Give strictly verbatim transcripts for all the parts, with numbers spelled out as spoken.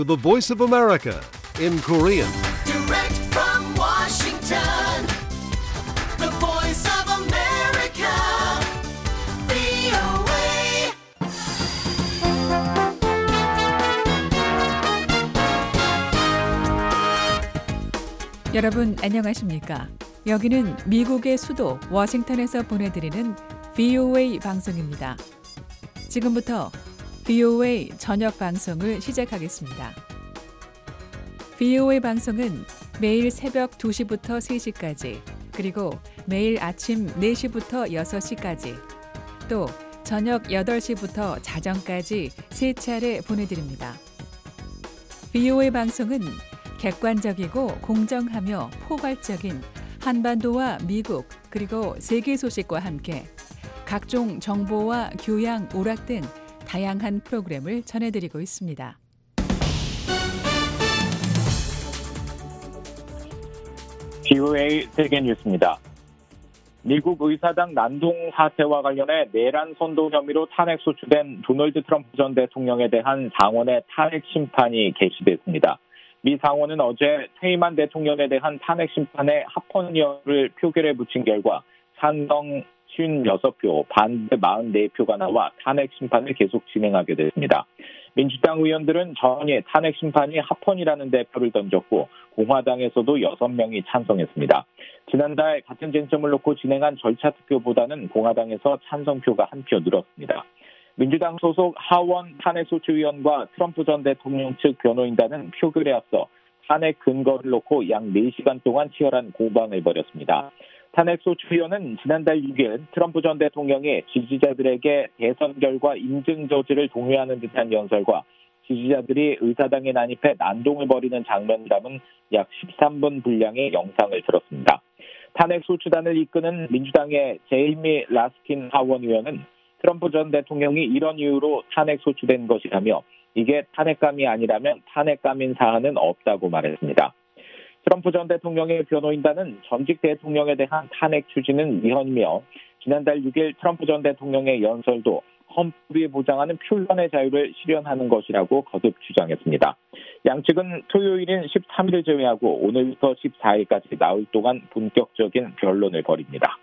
The Voice of America in Korean. Direct from Washington, the Voice of America, 브이오에이. 여러분 안녕하십니까? 여기는 미국의 수도 워싱턴에서 보내드리는 브이오에이 방송입니다. 지금부터 브이오에이 저녁 방송을 시작하겠습니다. 브이오에이 방송은 매일 새벽 두 시부터 세 시까지, 그리고 매일 아침 네 시부터 여섯 시까지, 또 저녁 여덟 시부터 자정까지 세 차례 보내드립니다. 브이오에이 방송은 객관적이고 공정하며 포괄적인 한반도와 미국 그리고 세계 소식과 함께 각종 정보와 교양, 오락 등 다양한 프로그램을 전해드리고 있습니다. 브이오에이 세계 뉴스입니다. 미국 의사당 난동 사태와 관련해 내란 선동 혐의로 탄핵 소추된 도널드 트럼프 전 대통령에 대한 상원의 탄핵 심판이 개시됐습니다. 미 상원은 어제 퇴임한 대통령에 대한 탄핵 심판의 합헌여를 표결에 붙인 결과 찬성 오십육 표, 반대 사십사 표가 나와 탄핵 심판을 계속 진행하게 됐습니다. 민주당 의원들은 전에 탄핵 심판이 합헌이라는 대표를 던졌고 공화당에서도 여섯 명이 찬성했습니다. 지난달 같은 쟁점을 놓고 진행한 절차 투표보다는 공화당에서 찬성표가 한 표 늘었습니다. 민주당 소속 하원 탄핵소추위원과 트럼프 전 대통령 측 변호인단은 표결에 앞서 탄핵 근거를 놓고 약 네 시간 동안 치열한 공방을 벌였습니다. 탄핵소추위원은 지난달 육 일 트럼프 전 대통령이 지지자들에게 대선 결과 인증 저지를 독려하는 듯한 연설과 지지자들이 의사당에 난입해 난동을 벌이는 장면을 담은 약 십삼 분 분량의 영상을 들었습니다. 탄핵소추단을 이끄는 민주당의 제이미 라스킨 하원 의원은 트럼프 전 대통령이 이런 이유로 탄핵 소추된 것이라며 이게 탄핵감이 아니라면 탄핵감인 사안은 없다고 말했습니다. 트럼프 전 대통령의 변호인단은 전직 대통령에 대한 탄핵 추진은 위헌이며 지난달 육 일 트럼프 전 대통령의 연설도 헌법이 보장하는 표현의 자유를 실현하는 것이라고 거듭 주장했습니다. 양측은 토요일인 십삼 일을 제외하고 오늘부터 십사 일까지 나흘 동안 본격적인 변론을 벌입니다.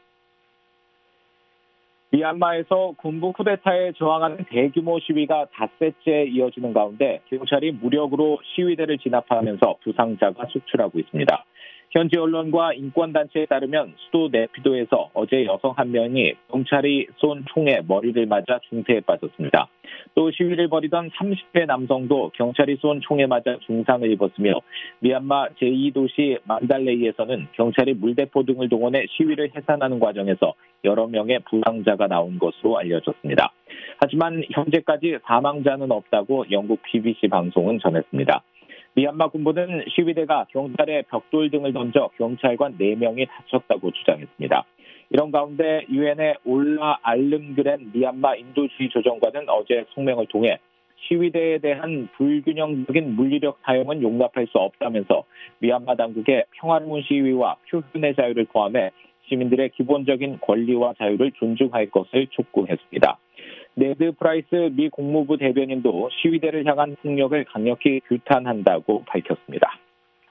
미얀마에서 군부 쿠데타에 저항하는 대규모 시위가 닷새째 이어지는 가운데 경찰이 무력으로 시위대를 진압하면서 부상자가 속출하고 있습니다. 현지 언론과 인권단체에 따르면 수도 네피도에서 어제 여성 한 명이 경찰이 쏜 총에 머리를 맞아 중태에 빠졌습니다. 또 시위를 벌이던 삼십 대 남성도 경찰이 쏜 총에 맞아 중상을 입었으며 미얀마 제이 도시 만달레이에서는 경찰이 물대포 등을 동원해 시위를 해산하는 과정에서 여러 명의 부상자가 나온 것으로 알려졌습니다. 하지만 현재까지 사망자는 없다고 영국 비비씨 방송은 전했습니다. 미얀마 군부는 시위대가 경찰에 벽돌 등을 던져 경찰관 네 명이 다쳤다고 주장했습니다. 이런 가운데 유엔의 올라 알름그렌 미얀마 인도주의 조정관은 어제 성명을 통해 시위대에 대한 불균형적인 물리력 사용은 용납할 수 없다면서 미얀마 당국의 평화로운 시위와 표현의 자유를 포함해 시민들의 기본적인 권리와 자유를 존중할 것을 촉구했습니다. 네드 프라이스 미 국무부 대변인도 시위대를 향한 폭력을 강력히 규탄한다고 밝혔습니다.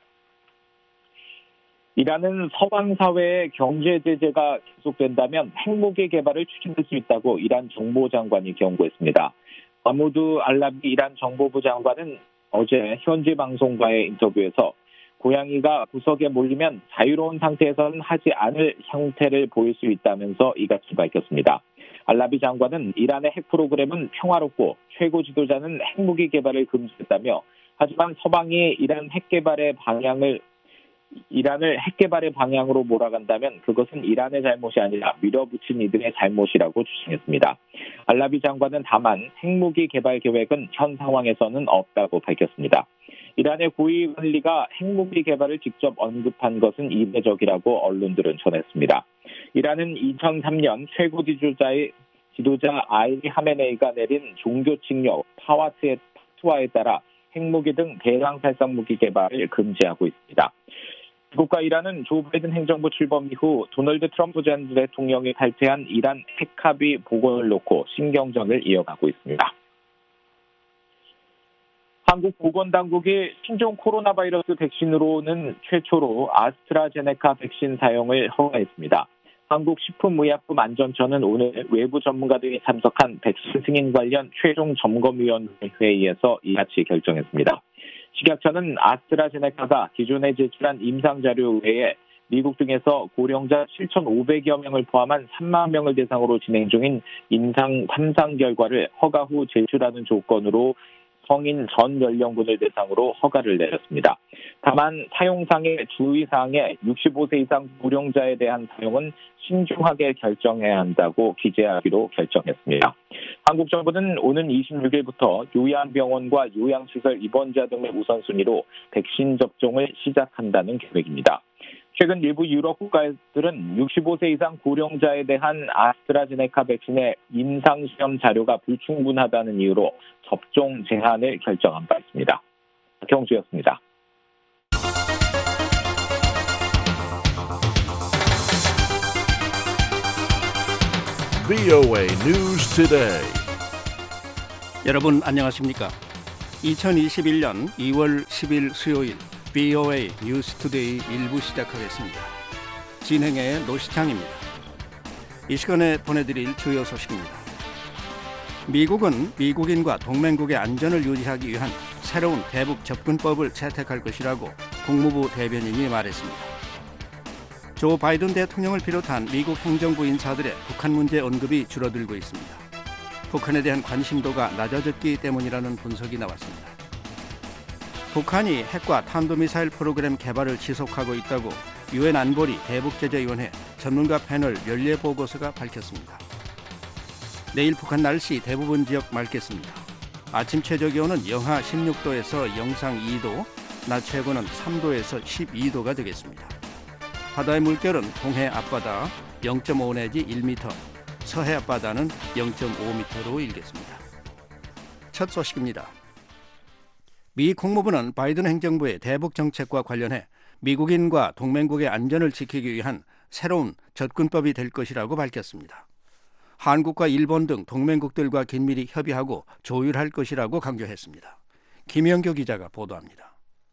이란은 서방 사회의 경제 제재가 계속된다면 핵무기 개발을 추진할 수 있다고 이란 정보장관이 경고했습니다. 마무드 알라비 이란 정보부 장관은 어제 현지 방송과의 인터뷰에서 고양이가 구석에 몰리면 자유로운 상태에서는 하지 않을 형태를 보일 수 있다면서 이같이 밝혔습니다. 알라비 장관은 이란의 핵 프로그램은 평화롭고 최고 지도자는 핵무기 개발을 금지했다며 하지만 서방이 이란 핵 개발의 방향을 이란을 핵 개발의 방향으로 몰아간다면 그것은 이란의 잘못이 아니라 밀어붙인 이들의 잘못이라고 주장했습니다. 알라비 장관은 다만 핵무기 개발 계획은 현 상황에서는 없다고 밝혔습니다. 이란의 고위 관리가 핵무기 개발을 직접 언급한 것은 이례적이라고 언론들은 전했습니다. 이란은 이천삼 년 최고 지도자의 지도자 아리 하메네이가 내린 종교칙령 파와트의 파트와에 따라 핵무기 등 대량 살상 무기 개발을 금지하고 있습니다. 미국과 이란은 조 바이든 행정부 출범 이후 도널드 트럼프 전 대통령이 발표한 이란 핵 합의 복원을 놓고 신경전을 이어가고 있습니다. 한국 보건당국이 신종 코로나 바이러스 백신으로는 최초로 아스트라제네카 백신 사용을 허가했습니다. 한국식품의약품안전처는 오늘 외부 전문가들이 참석한 백신 승인 관련 최종 점검위원회 회의에서 이같이 결정했습니다. 식약처는 아스트라제네카가 기존에 제출한 임상자료 외에 미국 등에서 고령자 칠천오백여 명을 포함한 삼만 명을 대상으로 진행 중인 임상 삼 상 결과를 허가 후 제출하는 조건으로 성인 전 연령군을 대상으로 허가를 내렸습니다. 다만 사용상의 주의사항에 육십오 세 이상 고령자에 대한 사용은 신중하게 결정해야 한다고 기재하기로 결정했습니다. 한국 정부는 오는 이십육 일부터 요양병원과 요양시설 입원자 등의 우선순위로 백신 접종을 시작한다는 계획입니다. 최근 일부 유럽 국가들은 육십오 세 이상 고령자에 대한 아스트라제네카 백신의 임상시험 자료가 불충분하다는 이유로 접종 제한을 결정한 바 있습니다. 박형주였습니다. 브이오에이 News Today. 여러분 안녕하십니까? 이천이십일 년 이월 십일 수요일 브이오에이 뉴스 투데이 일부 시작하겠습니다. 진행의 노시창입니다. 이 시간에 보내드릴 주요 소식입니다. 미국은 미국인과 동맹국의 안전을 유지하기 위한 새로운 대북 접근법을 채택할 것이라고 국무부 대변인이 말했습니다. 조 바이든 대통령을 비롯한 미국 행정부 인사들의 북한 문제 언급이 줄어들고 있습니다. 북한에 대한 관심도가 낮아졌기 때문이라는 분석이 나왔습니다. 북한이 핵과 탄도미사일 프로그램 개발을 지속하고 있다고 유엔 안보리 대북제재위원회 전문가 패널 연례 보고서가 밝혔습니다. 내일 북한 날씨 대부분 지역 맑겠습니다. 아침 최저기온은 영하 십육 도에서 영상 이 도, 낮 최고는 삼 도에서 십이 도가 되겠습니다. 바다의 물결은 동해 앞바다 영 점 오 내지 일 미터, 서해 앞바다는 영 점 오 미터로 일겠습니다. 첫 소식입니다. 미 국무부는 바이든 행정부의 대북 정책과 관련해 미국인과 동맹국의 안전을 지키기 위한 새로운 접근법이 될 것이라고 밝혔습니다. 한국과 일본 등 동맹국들과 긴밀히 협의하고 조율할 것이라고 강조했습니다. 김영교 기자가 보도합니다.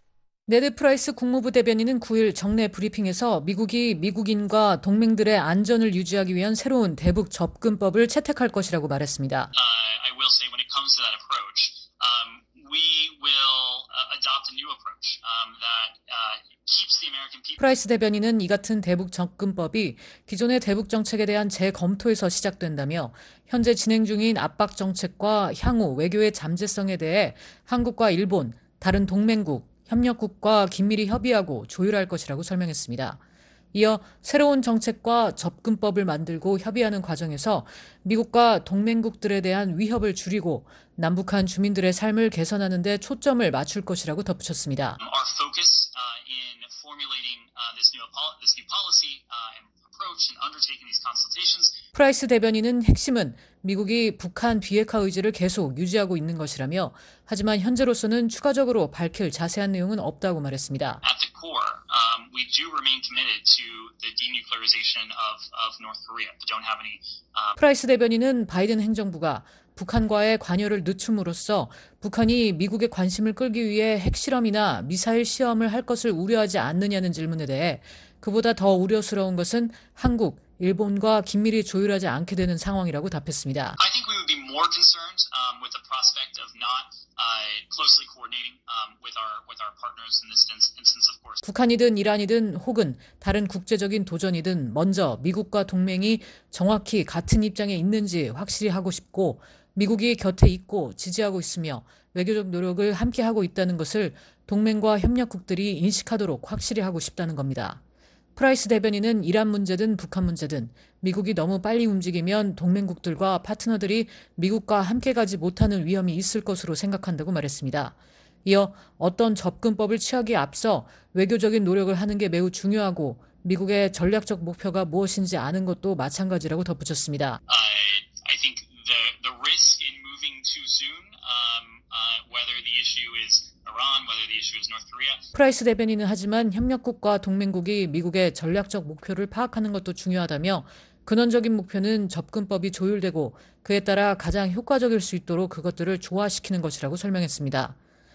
네드 프라이스 국무부 대변인은 구 일 정례 브리핑에서 미국이 미국인과 동맹들의 안전을 유지하기 위한 새로운 대북 접근법을 채택할 것이라고 말했습니다. Uh, I will say when it comes to that approach, um, we will uh, adopt a new approach um, that uh, keeps the American people. 프라이스 대변인은 이 같은 대북 접근법이 기존의 대북 정책에 대한 재검토에서 시작된다며 현재 진행 중인 압박 정책과 향후 외교의 잠재성에 대해 한국과 일본, 다른 동맹국, 협력국과 긴밀히 협의하고 조율할 것이라고 설명했습니다. 이어 새로운 정책과 접근법을 만들고 협의하는 과정에서 미국과 동맹국들에 대한 위협을 줄이고 남북한 주민들의 삶을 개선하는 데 초점을 맞출 것이라고 덧붙였습니다. Our focus uh, in formulating uh, this new this new policy uh, and approach and undertaking these consultations. 프라이스 대변인은 핵심은 미국이 북한 비핵화 의지를 계속 유지하고 있는 것이라며 하지만 현재로서는 추가적으로 밝힐 자세한 내용은 없다고 말했습니다. At the core, um, we do remain committed to the denuclearization of, of North Korea, but don't have any. Um... 프라이스 대변인은 바이든 행정부가 북한과의 관여를 늦춤으로써 북한이 미국의 관심을 끌기 위해 핵실험이나 미사일 시험을 할 것을 우려하지 않느냐는 질문에 대해 그보다 더 우려스러운 것은 한국, 일본과 긴밀히 조율하지 않게 되는 상황이라고 답했습니다. I think we would be more concerned um, with the prospect of not uh, closely coordinating um, with our with our partners in this instance, of course. 북한이든 이란이든 혹은 다른 국제적인 도전이든 먼저 미국과 동맹이 정확히 같은 입장에 있는지 확실히 하고 싶고 미국이 곁에 있고 지지하고 있으며 외교적 노력을 함께 하고 있다는 것을 동맹과 협력국들이 인식하도록 확실히 하고 싶다는 겁니다. 프라이스 대변인은 이란 문제든 북한 문제든 미국이 너무 빨리 움직이면 동맹국들과 파트너들이 미국과 함께 가지 못하는 위험이 있을 것으로 생각한다고 말했습니다. 이어 어떤 접근법을 취하기에 앞서 외교적인 노력을 하는 게 매우 중요하고 미국의 전략적 목표가 무엇인지 아는 것도 마찬가지라고 덧붙였습니다. Uh, I think the the risk in moving too soon, um, uh, whether the issue is Iran, whether the issue is North Korea. 프라이스 대변인은 하지만 협력국과 동맹국이 미국의 전략적 목표를 파악하는 것도 중요하다며 근원적인 목표는 접근법이 조율되고 그에 따라 가장 효과적일 수 있도록 그것들을 조화시키는 것이라고 설명했습니다.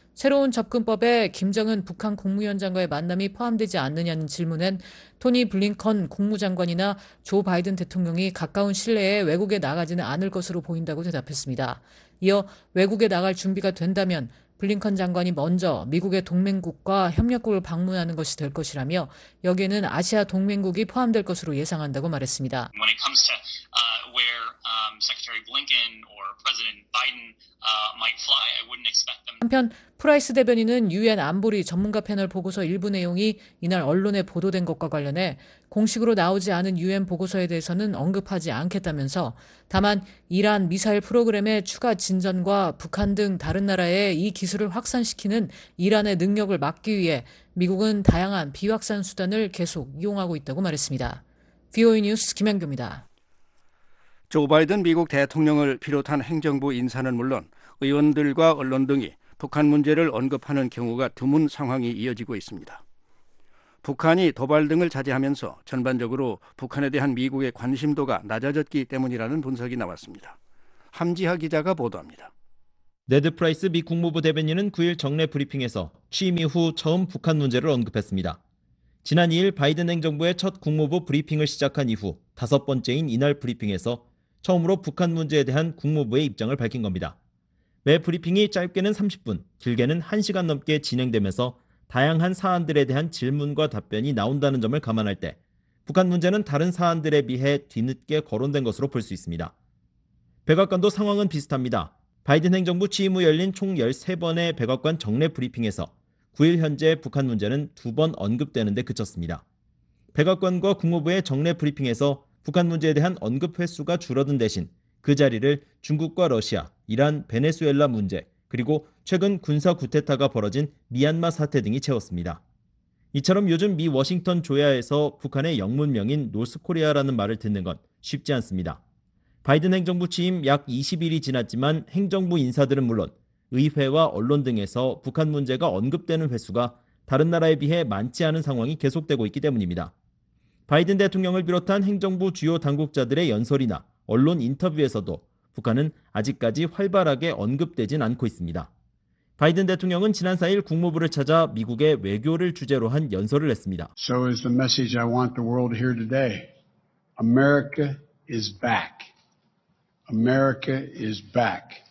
새로운 접근법에 김정은 북한 국무위원장과의 만남이 포함되지 않느냐는 질문엔 토니 블링컨 국무장관이나 조 바이든 대통령이 가까운 실내에 외국에 나가지는 않을 것으로 보인다고 대답했습니다. 이어 외국에 나갈 준비가 된다면 블링컨 장관이 먼저 미국의 동맹국과 협력국을 방문하는 것이 될 것이라며 여기에는 아시아 동맹국이 포함될 것으로 예상한다고 말했습니다. When it comes to uh, where um, Secretary Blinken or President Biden uh, might fly, I wouldn't expect them. 한편 프라이스 대변인은 유엔 안보리 전문가 패널 보고서 일부 내용이 이날 언론에 보도된 것과 관련해 공식으로 나오지 않은 유엔 보고서에 대해서는 언급하지 않겠다면서 다만 이란 미사일 프로그램의 추가 진전과 북한 등 다른 나라에 이 기술을 확산시키는 이란의 능력을 막기 위해 미국은 다양한 비확산 수단을 계속 이용하고 있다고 말했습니다. 브이오에이 뉴스 김현규입니다. 조 바이든 미국 대통령을 비롯한 행정부 인사는 물론 의원들과 언론 등이 북한 문제를 언급하는 경우가 드문 상황이 이어지고 있습니다. 북한이 도발 등을 자제하면서 전반적으로 북한에 대한 미국의 관심도가 낮아졌기 때문이라는 분석이 나왔습니다. 함지하 기자가 보도합니다. 네드 프라이스 미 국무부 대변인은 구일 정례 브리핑에서 취임 이후 처음 북한 문제를 언급했습니다. 지난 이일 바이든 행정부의 첫 국무부 브리핑을 시작한 이후 다섯 번째인 이날 브리핑에서 처음으로 북한 문제에 대한 국무부의 입장을 밝힌 겁니다. 매 브리핑이 짧게는 삼십 분, 길게는 한 시간 넘게 진행되면서 다양한 사안들에 대한 질문과 답변이 나온다는 점을 감안할 때 북한 문제는 다른 사안들에 비해 뒤늦게 거론된 것으로 볼 수 있습니다. 백악관도 상황은 비슷합니다. 바이든 행정부 취임 후 열린 총 열세 번의 백악관 정례 브리핑에서 구일 현재 북한 문제는 두 번 언급되는 데 그쳤습니다. 백악관과 국무부의 정례 브리핑에서 북한 문제에 대한 언급 횟수가 줄어든 대신 그 자리를 중국과 러시아, 이란, 베네수엘라 문제, 그리고 최근 군사 쿠데타가 벌어진 미얀마 사태 등이 채웠습니다. 이처럼 요즘 미 워싱턴 조야에서 북한의 영문명인 노스코리아라는 말을 듣는 건 쉽지 않습니다. 바이든 행정부 취임 약 이십 일이 지났지만 행정부 인사들은 물론 의회와 언론 등에서 북한 문제가 언급되는 횟수가 다른 나라에 비해 많지 않은 상황이 계속되고 있기 때문입니다. 바이든 대통령을 비롯한 행정부 주요 당국자들의 연설이나 언론 인터뷰에서도 북한은 아직까지 활발하게 언급되진 않고 있습니다. 바이든 대통령은 지난 사일 국무부를 찾아 미국의 외교를 주제로 한 연설을 했습니다. So is the message I want the world to hear today. America is back. America is back.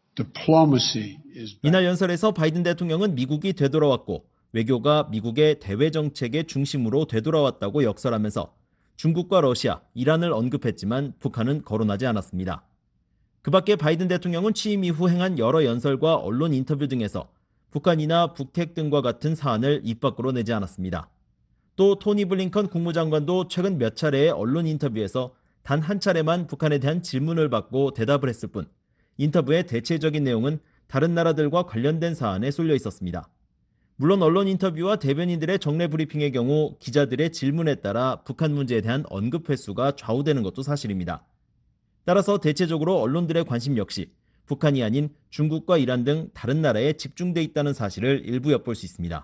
Diplomacy is back. 이날 연설에서 바이든 대통령은 미국이 되돌아왔고 외교가 미국의 대외 정책의 중심으로 되돌아왔다고 역설하면서 중국과 러시아, 이란을 언급했지만 북한은 거론하지 않았습니다. 그 밖에 바이든 대통령은 취임 이후 행한 여러 연설과 언론 인터뷰 등에서 북한이나 북핵 등과 같은 사안을 입 밖으로 내지 않았습니다. 또 토니 블링컨 국무장관도 최근 몇 차례의 언론 인터뷰에서 단 한 차례만 북한에 대한 질문을 받고 대답을 했을 뿐 인터뷰의 대체적인 내용은 다른 나라들과 관련된 사안에 쏠려 있었습니다. 물론 언론 인터뷰와 대변인들의 정례 브리핑의 경우 기자들의 질문에 따라 북한 문제에 대한 언급 횟수가 좌우되는 것도 사실입니다. 따라서 대체적으로 언론들의 관심 역시 북한이 아닌 중국과 이란 등 다른 나라에 집중돼 있다는 사실을 일부 엿볼 수 있습니다.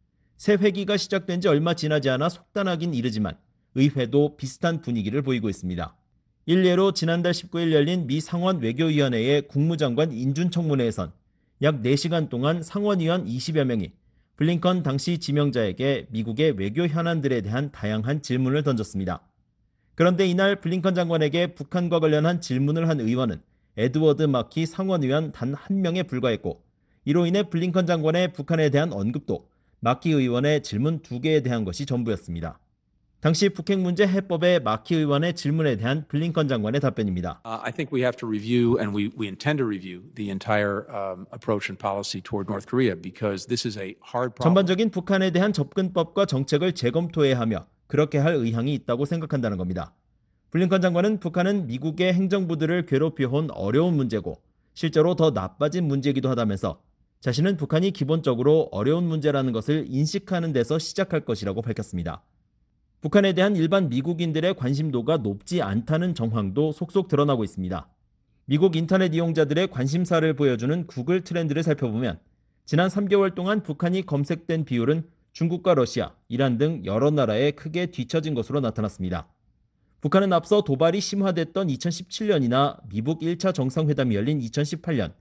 새 회기가 시작된 지 얼마 지나지 않아 속단하긴 이르지만 의회도 비슷한 분위기를 보이고 있습니다. 일례로 지난달 십구일 열린 미 상원 외교위원회의 국무장관 인준청문회에선 약 네 시간 동안 상원의원 이십여 명이 블링컨 당시 지명자에게 미국의 외교 현안들에 대한 다양한 질문을 던졌습니다. 그런데 이날 블링컨 장관에게 북한과 관련한 질문을 한 의원은 에드워드 마키 상원의원 단 한 명에 불과했고 이로 인해 블링컨 장관의 북한에 대한 언급도 마키 의원의 질문 두 개에 대한 것이 전부였습니다. 당시 북핵 문제 해법의 마키 의원의 질문에 대한 블링컨 장관의 답변입니다. Uh, I think we have to review, and we, we intend to review, the entire um, approach and policy toward North Korea because this is a hard problem. 전반적인 북한에 대한 접근법과 정책을 재검토해야 하며 그렇게 할 의향이 있다고 생각한다는 겁니다. 블링컨 장관은 북한은 미국의 행정부들을 괴롭혀온 어려운 문제고 실제로 더 나빠진 문제이기도 하다면서 자신은 북한이 기본적으로 어려운 문제라는 것을 인식하는 데서 시작할 것이라고 밝혔습니다. 북한에 대한 일반 미국인들의 관심도가 높지 않다는 정황도 속속 드러나고 있습니다. 미국 인터넷 이용자들의 관심사를 보여주는 구글 트렌드를 살펴보면 지난 삼 개월 동안 북한이 검색된 비율은 중국과 러시아, 이란 등 여러 나라에 크게 뒤처진 것으로 나타났습니다. 북한은 앞서 도발이 심화됐던 이천십칠 년이나 미북 일 차 정상회담이 열린 이천십팔 년,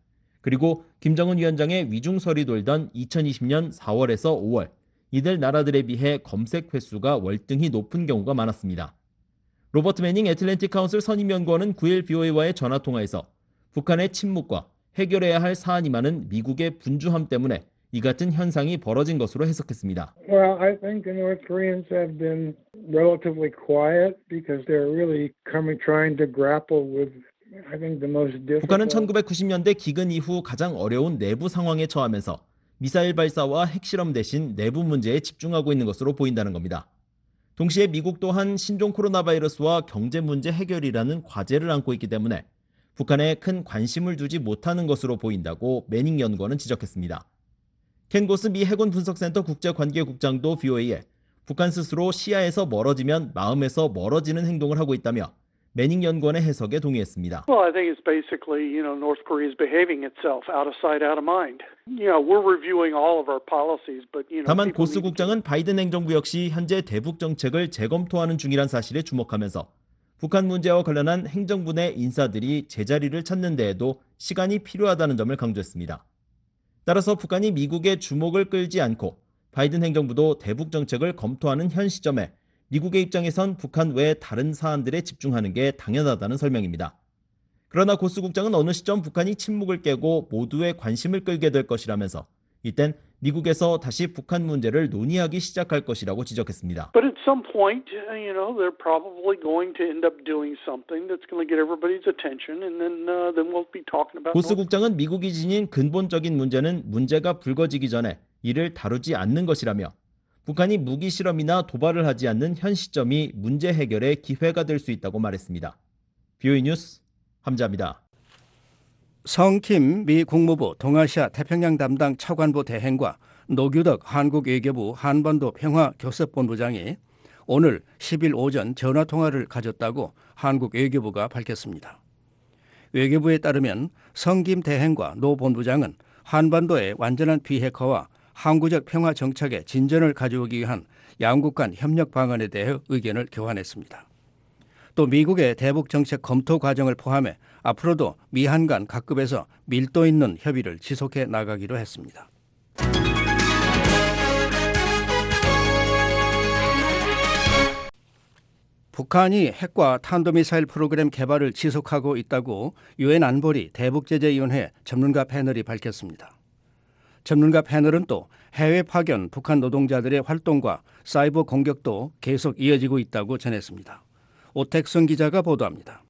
그리고 김정은 위원장의 위중설이 돌던 이천이십 년 사월에서 오월, 이들 나라들에 비해 검색 횟수가 월등히 높은 경우가 많았습니다. 로버트 매닝 애틀랜틱 카운슬 선임연구원은 구일 브이오에이와의 전화통화에서 북한의 침묵과 해결해야 할 사안이 많은 미국의 분주함 때문에 이 같은 현상이 벌어진 것으로 해석했습니다. Well, I think the North Koreans have been relatively quiet because they're really coming trying to grapple with I think the most difficult. 북한은 천구백구십 년대 기근 이후 가장 어려운 내부 상황에 처하면서 미사일 발사와 핵실험 대신 내부 문제에 집중하고 있는 것으로 보인다는 겁니다. 동시에 미국 또한 신종 코로나 바이러스와 경제 문제 해결이라는 과제를 안고 있기 때문에 북한에 큰 관심을 두지 못하는 것으로 보인다고 매닝 연구원은 지적했습니다. 켄 고스 미 해군 분석센터 국제관계국장도 브이오에이에 북한 스스로 시야에서 멀어지면 마음에서 멀어지는 행동을 하고 있다며 매닝 연구원의 해석에 동의했습니다. Well, I think it's basically, you know, North Korea is behaving itself out of sight, out of mind. You know, we're reviewing all of our policies, but you know. 다만 고스 국장은 바이든 행정부 역시 현재 대북 정책을 재검토하는 중이란 사실에 주목하면서 북한 문제와 관련한 행정부 내 인사들이 제자리를 찾는 데에도 시간이 필요하다는 점을 강조했습니다. 따라서 북한이 미국의 주목을 끌지 않고 바이든 행정부도 대북 정책을 검토하는 현 시점에 미국의 입장에선 북한 외 다른 사안들에 집중하는 게 당연하다는 설명입니다. 그러나 고스 국장은 어느 시점 북한이 침묵을 깨고 모두의 관심을 끌게 될 것이라면서 이땐 미국에서 다시 북한 문제를 논의하기 시작할 것이라고 지적했습니다. But at some point, you know, they're probably going to end up doing something that's going to get everybody's attention, and then uh, then we'll be talking about. 고스 국장은 미국이 지닌 근본적인 문제는 문제가 불거지기 전에 이를 다루지 않는 것이라며 북한이 무기 실험이나 도발을 하지 않는 현 시점이 문제 해결의 기회가 될 수 있다고 말했습니다. 브이오에이 뉴스 함자입니다. 성킴 미 국무부 동아시아 태평양 담당 차관부 대행과 노규덕 한국 외교부 한반도 평화교섭본부장이 오늘 십일 오전 전화통화를 가졌다고 한국 외교부가 밝혔습니다. 외교부에 따르면 성김 대행과 노 본부장은 한반도의 완전한 비핵화와 항구적 평화 정착에 진전을 가져오기 위한 양국 간 협력 방안에 대해 의견을 교환했습니다. 또 미국의 대북 정책 검토 과정을 포함해 앞으로도 미한 간 각급에서 밀도 있는 협의를 지속해 나가기로 했습니다. 북한이 핵과 탄도미사일 프로그램 개발을 지속하고 있다고 유엔 안보리 대북제재위원회 전문가 패널이 밝혔습니다. 전문가 패널은 또 해외 파견 북한 노동자들의 활동과 사이버 공격도 계속 이어지고 있다고 전했습니다. 오택순 기자가 보도합니다.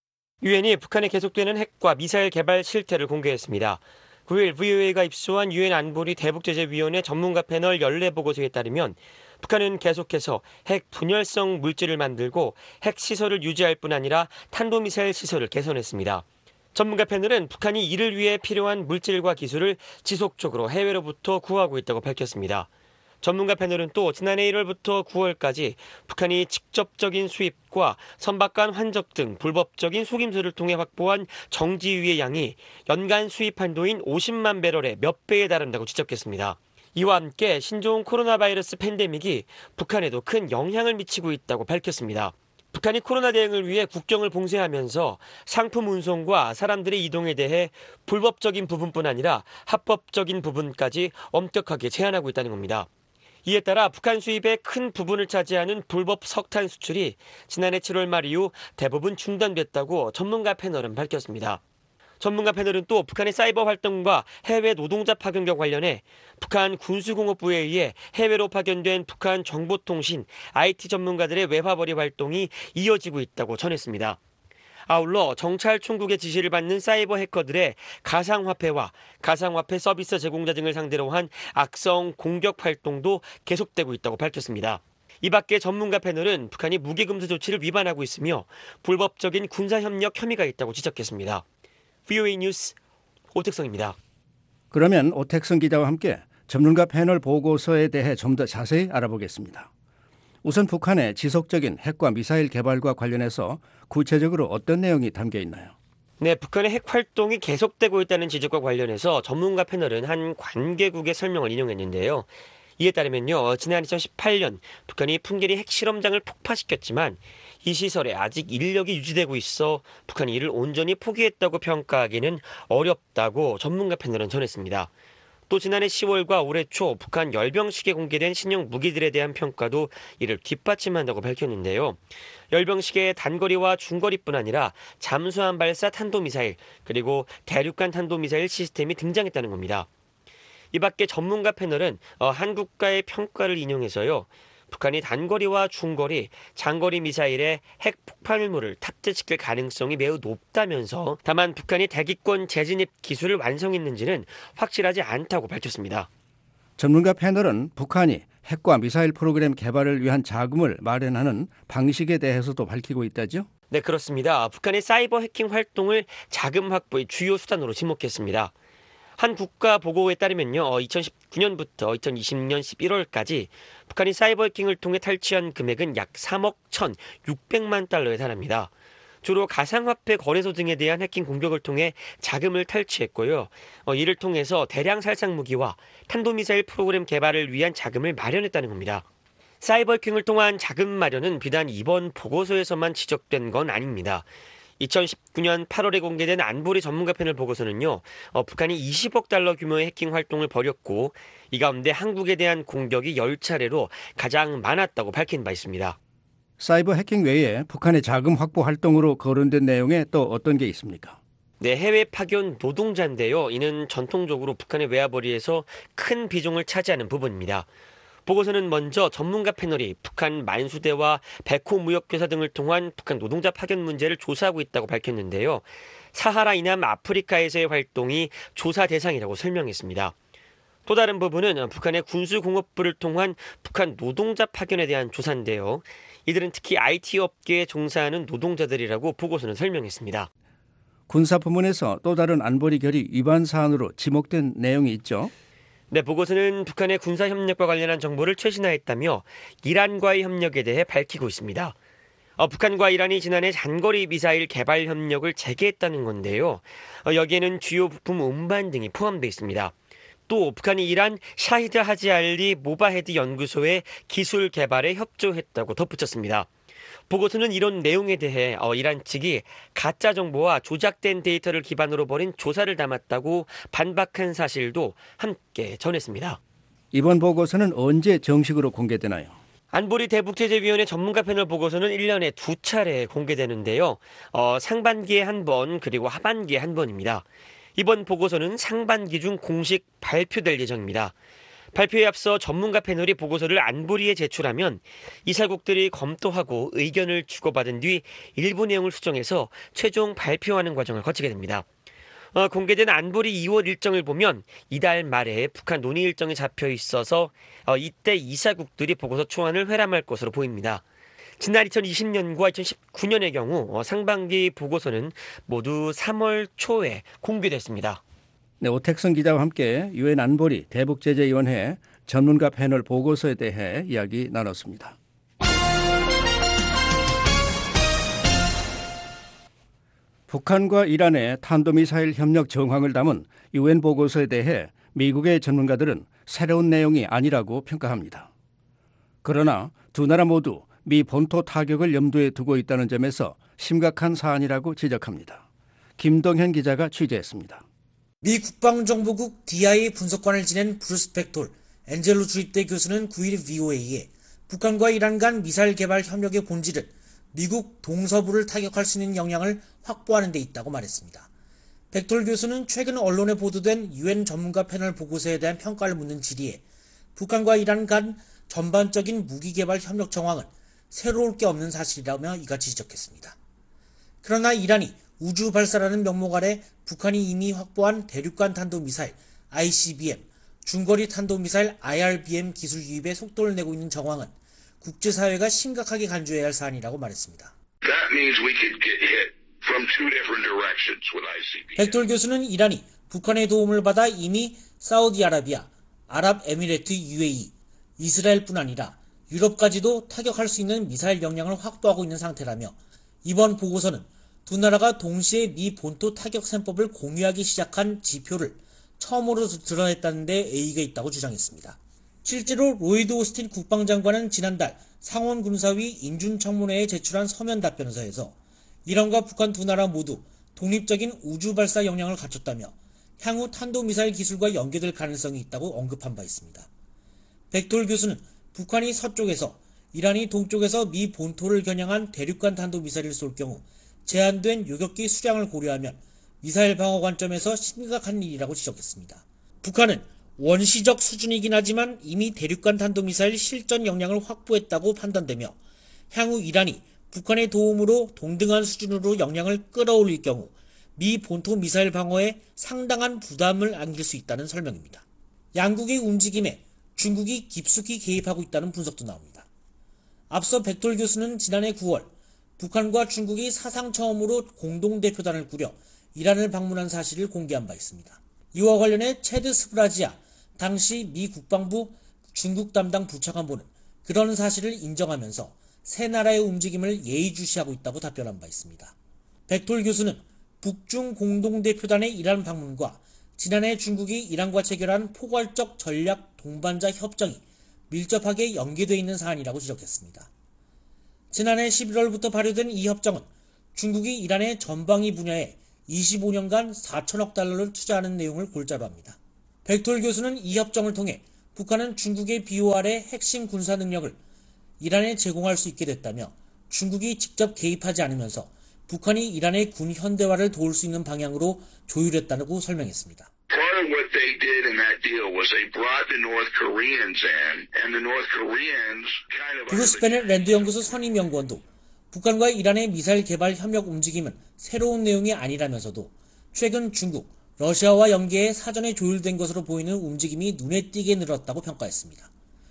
유엔이 북한에 계속되는 핵과 미사일 개발 실태를 공개했습니다. 구일 브이오에이가 입수한 유엔 안보리 대북제재위원회 전문가 패널 연례 보고서에 따르면 북한은 계속해서 핵 분열성 물질을 만들고 핵 시설을 유지할 뿐 아니라 탄도미사일 시설을 개선했습니다. 전문가 패널은 북한이 이를 위해 필요한 물질과 기술을 지속적으로 해외로부터 구하고 있다고 밝혔습니다. 전문가 패널은 또 지난해 일월부터 구월까지 북한이 직접적인 수입과 선박 간 환적 등 불법적인 속임수를 통해 확보한 정지유의 양이 연간 수입 한도인 오십만 배럴의 몇 배에 달한다고 지적했습니다. 이와 함께 신종 코로나 바이러스 팬데믹이 북한에도 큰 영향을 미치고 있다고 밝혔습니다. 북한이 코로나 대응을 위해 국경을 봉쇄하면서 상품 운송과 사람들의 이동에 대해 불법적인 부분뿐 아니라 합법적인 부분까지 엄격하게 제한하고 있다는 겁니다. 이에 따라 북한 수입의 큰 부분을 차지하는 불법 석탄 수출이 지난해 칠월 말 이후 대부분 중단됐다고 전문가 패널은 밝혔습니다. 전문가 패널은 또 북한의 사이버 활동과 해외 노동자 파견과 관련해 북한 군수공업부에 의해 해외로 파견된 북한 정보통신, 아이티 전문가들의 외화벌이 활동이 이어지고 있다고 전했습니다. 아울러 정찰 총국의 지시를 받는 사이버 해커들의 가상화폐와 가상화폐 서비스 제공자 등을 상대로 한 악성 공격 활동도 계속되고 있다고 밝혔습니다. 이 밖에 전문가 패널은 북한이 무기금수 조치를 위반하고 있으며 불법적인 군사협력 혐의가 있다고 지적했습니다. 브이오에이 뉴스 오택성입니다. 그러면 오택성 기자와 함께 전문가 패널 보고서에 대해 좀 더 자세히 알아보겠습니다. 우선 북한의 지속적인 핵과 미사일 개발과 관련해서 구체적으로 어떤 내용이 담겨 있나요? 네, 북한의 핵 활동이 계속되고 있다는 지적과 관련해서 전문가 패널은 한 관계국의 설명을 인용했는데요. 이에 따르면요, 지난 이천십팔 년 북한이 풍계리 핵실험장을 폭파시켰지만 이 시설에 아직 인력이 유지되고 있어 북한이 이를 온전히 포기했다고 평가하기는 어렵다고 전문가 패널은 전했습니다. 또 지난해 시월과 올해 초 북한 열병식에 공개된 신형 무기들에 대한 평가도 이를 뒷받침한다고 밝혔는데요. 열병식에 단거리와 중거리뿐 아니라 잠수함 발사 탄도미사일 그리고 대륙간 탄도미사일 시스템이 등장했다는 겁니다. 이 밖에 전문가 패널은 한국가의 평가를 인용해서요. 북한이 단거리와 중거리, 장거리 미사일에 핵 폭발물을 탑재시킬 가능성이 매우 높다면서 다만 북한이 대기권 재진입 기술을 완성했는지는 확실하지 않다고 밝혔습니다. 전문가 패널은 북한이 핵과 미사일 프로그램 개발을 위한 자금을 마련하는 방식에 대해서도 밝히고 있다죠? 네, 그렇습니다. 북한의 사이버 해킹 활동을 자금 확보의 주요 수단으로 지목했습니다. 한 국가 보고에 따르면요, 이천십구 년부터 이천이십 년 십일월까지 북한이 사이버 해킹을 통해 탈취한 금액은 약 삼억 천육백만 달러에 달합니다. 주로 가상화폐 거래소 등에 대한 해킹 공격을 통해 자금을 탈취했고요. 이를 통해서 대량 살상 무기와 탄도미사일 프로그램 개발을 위한 자금을 마련했다는 겁니다. 사이버 해킹을 통한 자금 마련은 비단 이번 보고서에서만 지적된 건 아닙니다. 이천십구 년 팔월에 공개된 안보리 전문가 패널 보고서는요, 어, 북한이 이십억 달러 규모의 해킹 활동을 벌였고 이 가운데 한국에 대한 공격이 열 차례로 가장 많았다고 밝힌 바 있습니다. 사이버 해킹 외에 북한의 자금 확보 활동으로 거론된 내용에 또 어떤 게 있습니까? 네, 해외 파견 노동자인데요. 이는 전통적으로 북한의 외화벌이에서 큰 비중을 차지하는 부분입니다. 보고서는 먼저 전문가 패널이 북한 만수대와 백호 무역회사 등을 통한 북한 노동자 파견 문제를 조사하고 있다고 밝혔는데요. 사하라 이남 아프리카에서의 활동이 조사 대상이라고 설명했습니다. 또 다른 부분은 북한의 군수공업부를 통한 북한 노동자 파견에 대한 조사인데요. 이들은 특히 아이티 업계에 종사하는 노동자들이라고 보고서는 설명했습니다. 군사 부문에서 또 다른 안보리 결의 위반 사안으로 지목된 내용이 있죠? 네, 보고서는 북한의 군사 협력과 관련한 정보를 최신화했다며 이란과의 협력에 대해 밝히고 있습니다. 어, 북한과 이란이 지난해 장거리 미사일 개발 협력을 재개했다는 건데요. 어, 여기에는 주요 부품 운반 등이 포함되어 있습니다. 또 북한이 이란 샤히드 하지 알리 모바헤드 연구소의 기술 개발에 협조했다고 덧붙였습니다. 보고서는 이런 내용에 대해 어, 이란 측이 가짜 정보와 조작된 데이터를 기반으로 벌인 조사를 담았다고 반박한 사실도 함께 전했습니다. 이번 보고서는 언제 정식으로 공개되나요? 안보리 대북제재위원회 전문가 패널 보고서는 일 년에 두 차례 공개되는데요. 어, 상반기에 한 번 그리고 하반기에 한 번입니다. 이번 보고서는 상반기 중 공식 발표될 예정입니다. 발표에 앞서 전문가 패널이 보고서를 안보리에 제출하면 이사국들이 검토하고 의견을 주고받은 뒤 일부 내용을 수정해서 최종 발표하는 과정을 거치게 됩니다. 어, 공개된 안보리 이월 일정을 보면 이달 말에 북한 논의 일정이 잡혀 있어서 어, 이때 이사국들이 보고서 초안을 회람할 것으로 보입니다. 지난 이천이십 년과 이천십구 년의 경우 어, 상반기 보고서는 모두 삼월 초에 공개됐습니다. 네, 오택성 기자와 함께 유엔 안보리 대북제재위원회 전문가 패널 보고서에 대해 이야기 나눴습니다. 북한과 이란의 탄도미사일 협력 정황을 담은 유엔 보고서에 대해 미국의 전문가들은 새로운 내용이 아니라고 평가합니다. 그러나 두 나라 모두 미 본토 타격을 염두에 두고 있다는 점에서 심각한 사안이라고 지적합니다. 김동현 기자가 취재했습니다. 미 국방정보국 디아이에이 분석관을 지낸 브루스 벡톨, 엔젤로 주립대 교수는 구 일 브이오에이에 북한과 이란 간 미사일 개발 협력의 본질은 미국 동서부를 타격할 수 있는 역량을 확보하는 데 있다고 말했습니다. 벡톨 교수는 최근 언론에 보도된 유엔 전문가 패널 보고서에 대한 평가를 묻는 질의에 북한과 이란 간 전반적인 무기 개발 협력 정황은 새로울 게 없는 사실이라며 이같이 지적했습니다. 그러나 이란이 우주 발사라는 명목 아래 북한이 이미 확보한 대륙간 탄도미사일 아이씨비엠, 중거리 탄도미사일 아이알비엠 기술 유입에 속도를 내고 있는 정황은 국제사회가 심각하게 간주해야 할 사안이라고 말했습니다. 벡톨 교수는 이란이 북한의 도움을 받아 이미 사우디아라비아, 아랍에미레트 유에이이, 이스라엘뿐 아니라 유럽까지도 타격할 수 있는 미사일 역량을 확보하고 있는 상태라며 이번 보고서는 두 나라가 동시에 미 본토 타격 셈법을 공유하기 시작한 지표를 처음으로 드러냈다는 데 의의가 있다고 주장했습니다. 실제로 로이드 오스틴 국방장관은 지난달 상원군사위 인준청문회에 제출한 서면 답변서에서 이란과 북한 두 나라 모두 독립적인 우주발사 역량을 갖췄다며 향후 탄도미사일 기술과 연계될 가능성이 있다고 언급한 바 있습니다. 백톨 교수는 북한이 서쪽에서 이란이 동쪽에서 미 본토를 겨냥한 대륙간 탄도미사일을 쏠 경우 제한된 요격기 수량을 고려하면 미사일 방어 관점에서 심각한 일이라고 지적했습니다. 북한은 원시적 수준이긴 하지만 이미 대륙간 탄도미사일 실전 역량을 확보했다고 판단되며 향후 이란이 북한의 도움으로 동등한 수준으로 역량을 끌어올릴 경우 미 본토 미사일 방어에 상당한 부담을 안길 수 있다는 설명입니다. 양국의 움직임에 중국이 깊숙이 개입하고 있다는 분석도 나옵니다. 앞서 백톨 교수는 지난해 구월 북한과 중국이 사상 처음으로 공동대표단을 꾸려 이란을 방문한 사실을 공개한 바 있습니다. 이와 관련해 체드 스브라지아 당시 미 국방부 중국 담당 부차관보는 그런 사실을 인정하면서 세 나라의 움직임을 예의주시하고 있다고 답변한 바 있습니다. 백톨 교수는 북중 공동대표단의 이란 방문과 지난해 중국이 이란과 체결한 포괄적 전략 동반자 협정이 밀접하게 연계되어 있는 사안이라고 지적했습니다. 지난해 십일월부터 발효된 이 협정은 중국이 이란의 전방위 분야에 이십오 년간 사천억 달러를 투자하는 내용을 골자로 합니다. 백톨 교수는 이 협정을 통해 북한은 중국의 비호 아래 핵심 군사 능력을 이란에 제공할 수 있게 됐다며 중국이 직접 개입하지 않으면서 북한이 이란의 군 현대화를 도울 수 있는 방향으로 조율했다고 설명했습니다. Part of what they did in that deal was they brought the North Koreans in, and the North Koreans kind of... 브루스 베넷 랜드 연구소 선임 연구원도 북한과 이란의 미사일 개발 협력 움직임은 새로운 내용이 아니라면서도 최근 중국, 러시아와 연계해 사전에 조율된 것으로 보이는 움직임이 눈에 띄게 늘었다고 평가했습니다.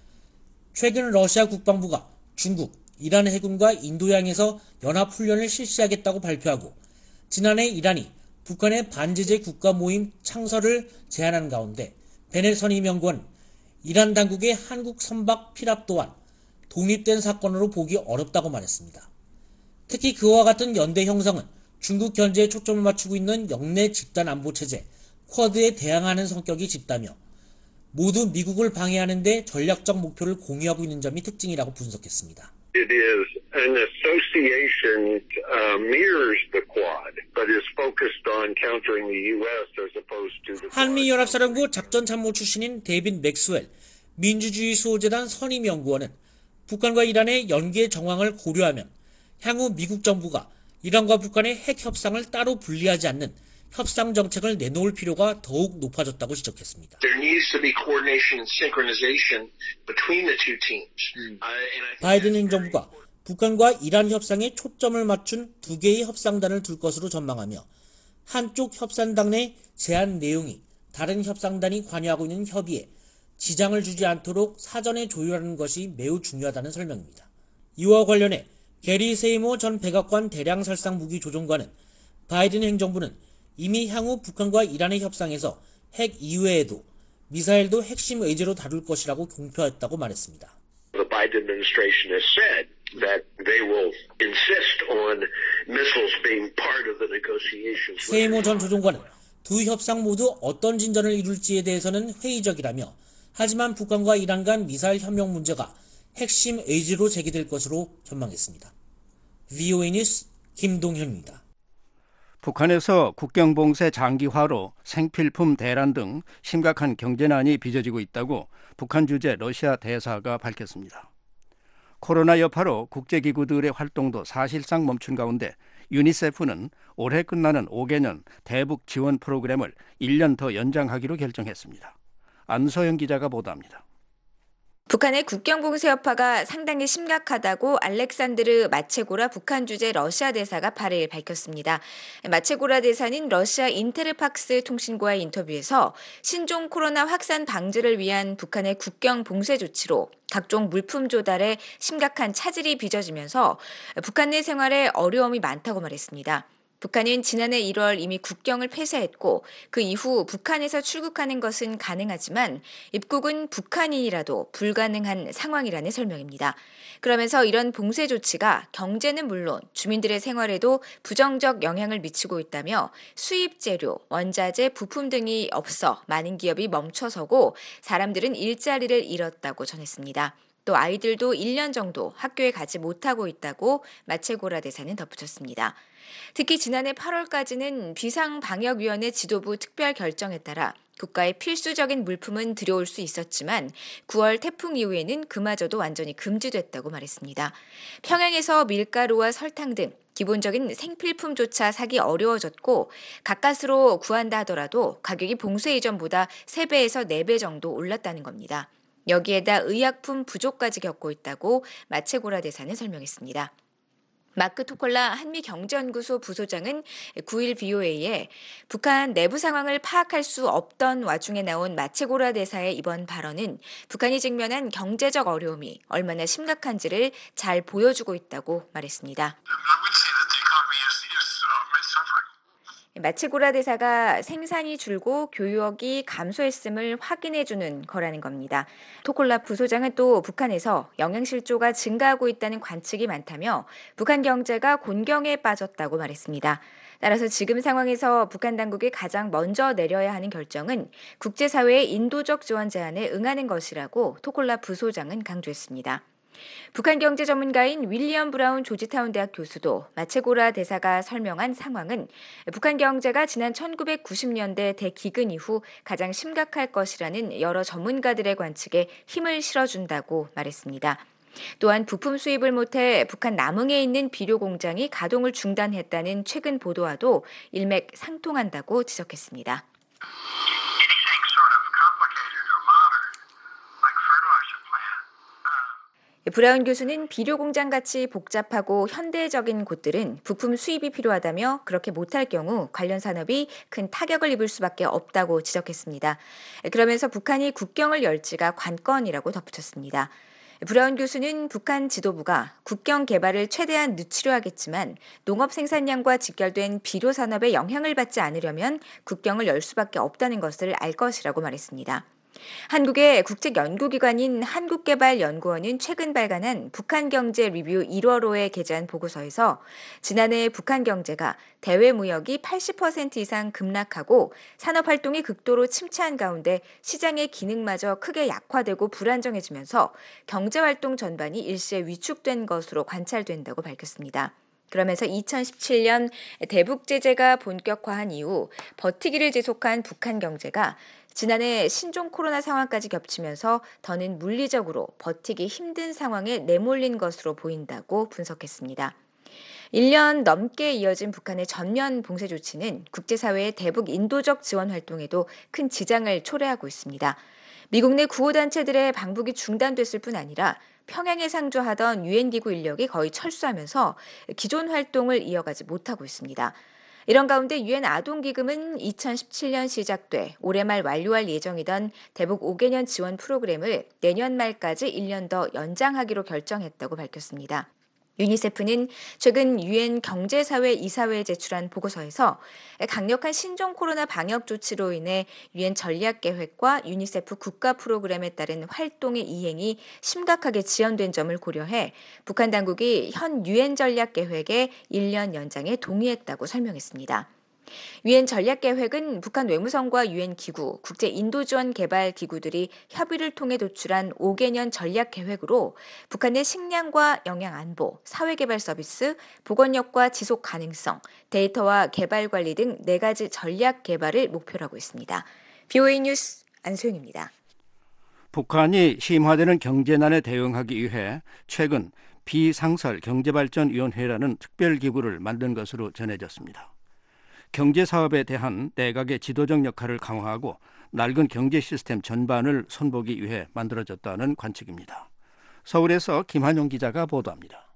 최근 러시아 국방부가 중국, 이란 해군과 인도양에서 연합훈련을 실시하겠다고 발표하고 지난해 이란이 북한의 반제재 국가 모임 창설을 제안한 가운데 베넷 선임 연구원 이란 당국의 한국 선박 피랍 또한 독립된 사건으로 보기 어렵다고 말했습니다. 특히 그와 같은 연대 형성은 중국 견제에 초점을 맞추고 있는 영내 집단 안보 체제 쿼드에 대항하는 성격이 짙다며 모두 미국을 방해하는 데 전략적 목표를 공유하고 있는 점이 특징이라고 분석했습니다. It is an association uh, mirrors the Quad, but is focused on countering the U S as opposed to the 한미연합사령부 작전참모 출신인 데이빗 맥스웰 민주주의 수호재단 선임연구원은 북한과 이란의 연계 정황을 고려하면 향후 미국 정부가 이란과 북한의 핵 협상을 따로 분리하지 않는 협상 정책을 내놓을 필요가 더욱 높아졌다고 지적했습니다. There needs to be coordination and synchronization between the two teams. Uh, and I think 바이든 행정부가 북한과 이란 협상에 초점을 맞춘 두 개의 협상단을 둘 것으로 전망하며 한쪽 협상단 내 제안 내용이 다른 협상단이 관여하고 있는 협의에 지장을 주지 않도록 사전에 조율하는 것이 매우 중요하다는 설명입니다. 이와 관련해 게리 세이모 전 백악관 대량살상 무기 조종관은 바이든 행정부는 이미 향후 북한과 이란의 협상에서 핵 이외에도 미사일도 핵심 의제로 다룰 것이라고 공표했다고 말했습니다. The Biden administration has said that they will insist on missiles being part of the negotiations. 세이모 전 조종관은 두 협상 모두 어떤 진전을 이룰지에 대해서는 회의적이라며 하지만 북한과 이란 간 미사일 협력 문제가 핵심 의제로 제기될 것으로 전망했습니다. 브이오에이 뉴스 김동현입니다. 북한에서 국경봉쇄 장기화로 생필품 대란 등 심각한 경제난이 빚어지고 있다고 북한 주재 러시아 대사가 밝혔습니다. 코로나 여파로 국제기구들의 활동도 사실상 멈춘 가운데 유니세프는 올해 끝나는 오 개년 대북 지원 프로그램을 일 년 더 연장하기로 결정했습니다. 안소영 기자가 보도합니다. 북한의 국경봉쇄 여파가 상당히 심각하다고 알렉산드르 마체고라 북한 주재 러시아 대사가 팔 일 밝혔습니다. 마체고라 대사는 러시아 인테르팍스 통신과의 인터뷰에서 신종 코로나 확산 방지를 위한 북한의 국경 봉쇄 조치로 각종 물품 조달에 심각한 차질이 빚어지면서 북한 내 생활에 어려움이 많다고 말했습니다. 북한은 지난해 일월 이미 국경을 폐쇄했고 그 이후 북한에서 출국하는 것은 가능하지만 입국은 북한인이라도 불가능한 상황이라는 설명입니다. 그러면서 이런 봉쇄 조치가 경제는 물론 주민들의 생활에도 부정적 영향을 미치고 있다며 수입 재료, 원자재, 부품 등이 없어 많은 기업이 멈춰서고 사람들은 일자리를 잃었다고 전했습니다. 또 아이들도 일 년 정도 학교에 가지 못하고 있다고 마체고라 대사는 덧붙였습니다. 특히 지난해 팔월까지는 비상방역위원회 지도부 특별 결정에 따라 국가의 필수적인 물품은 들여올 수 있었지만 구월 태풍 이후에는 그마저도 완전히 금지됐다고 말했습니다. 평양에서 밀가루와 설탕 등 기본적인 생필품조차 사기 어려워졌고 가까스로 구한다 하더라도 가격이 봉쇄 이전보다 세 배에서 네 배 정도 올랐다는 겁니다. 여기에다 의약품 부족까지 겪고 있다고 마체고라 대사는 설명했습니다. 마크 토콜라 한미경제연구소 부소장은 구일 브이오에이에 북한 내부 상황을 파악할 수 없던 와중에 나온 마체고라 대사의 이번 발언은 북한이 직면한 경제적 어려움이 얼마나 심각한지를 잘 보여주고 있다고 말했습니다. 마체고라 대사가 생산이 줄고 교역이 감소했음을 확인해주는 거라는 겁니다. 토콜라 부소장은 또 북한에서 영양실조가 증가하고 있다는 관측이 많다며 북한 경제가 곤경에 빠졌다고 말했습니다. 따라서 지금 상황에서 북한 당국이 가장 먼저 내려야 하는 결정은 국제사회의 인도적 지원 제안에 응하는 것이라고 토콜라 부소장은 강조했습니다. 북한 경제 전문가인 윌리엄 브라운 조지타운 대학 교수도 마체고라 대사가 설명한 상황은 북한 경제가 지난 천구백구십 년대 대기근 이후 가장 심각할 것이라는 여러 전문가들의 관측에 힘을 실어준다고 말했습니다. 또한 부품 수입을 못해 북한 남흥에 있는 비료 공장이 가동을 중단했다는 최근 보도와도 일맥상통한다고 지적했습니다. 브라운 교수는 비료 공장같이 복잡하고 현대적인 곳들은 부품 수입이 필요하다며 그렇게 못할 경우 관련 산업이 큰 타격을 입을 수밖에 없다고 지적했습니다. 그러면서 북한이 국경을 열지가 관건이라고 덧붙였습니다. 브라운 교수는 북한 지도부가 국경 개발을 최대한 늦추려 하겠지만 농업 생산량과 직결된 비료 산업에 영향을 받지 않으려면 국경을 열 수밖에 없다는 것을 알 것이라고 말했습니다. 한국의 국책연구기관인 한국개발연구원은 최근 발간한 북한경제 리뷰 일월호에 게재한 보고서에서 지난해 북한 경제가 대외 무역이 팔십 퍼센트 이상 급락하고 산업활동이 극도로 침체한 가운데 시장의 기능마저 크게 약화되고 불안정해지면서 경제활동 전반이 일시에 위축된 것으로 관찰된다고 밝혔습니다. 그러면서 이천십칠 년 대북 제재가 본격화한 이후 버티기를 지속한 북한 경제가 지난해 신종 코로나 상황까지 겹치면서 더는 물리적으로 버티기 힘든 상황에 내몰린 것으로 보인다고 분석했습니다. 일 년 넘게 이어진 북한의 전면 봉쇄 조치는 국제사회의 대북 인도적 지원 활동에도 큰 지장을 초래하고 있습니다. 미국 내 구호단체들의 방북이 중단됐을 뿐 아니라 평양에 상주하던 유엔기구 인력이 거의 철수하면서 기존 활동을 이어가지 못하고 있습니다. 이런 가운데 유엔 아동기금은 이천십칠 년 시작돼 올해 말 완료할 예정이던 대북 오 개년 지원 프로그램을 내년 말까지 일 년 더 연장하기로 결정했다고 밝혔습니다. 유니세프는 최근 유엔 경제사회 이사회에 제출한 보고서에서 강력한 신종 코로나 방역 조치로 인해 유엔 전략계획과 유니세프 국가 프로그램에 따른 활동의 이행이 심각하게 지연된 점을 고려해 북한 당국이 현 유엔 전략계획의 일 년 연장에 동의했다고 설명했습니다. 유엔 전략계획은 북한 외무성과 유엔 기구, 국제 인도지원 개발 기구들이 협의를 통해 도출한 오 개년 전략계획으로 북한의 식량과 영양안보, 사회개발 서비스, 보건력과 지속 가능성, 데이터와 개발 관리 등 네 가지 전략 개발을 목표로 하고 있습니다. 브이오에이 뉴스 안소영입니다. 북한이 심화되는 경제난에 대응하기 위해 최근 비상설 경제발전위원회라는 특별기구를 만든 것으로 전해졌습니다. 경제사업에 대한 내각의 지도적 역할을 강화하고 낡은 경제 시스템 전반을 손보기 위해 만들어졌다는 관측입니다. 서울에서 김한용 기자가 보도합니다.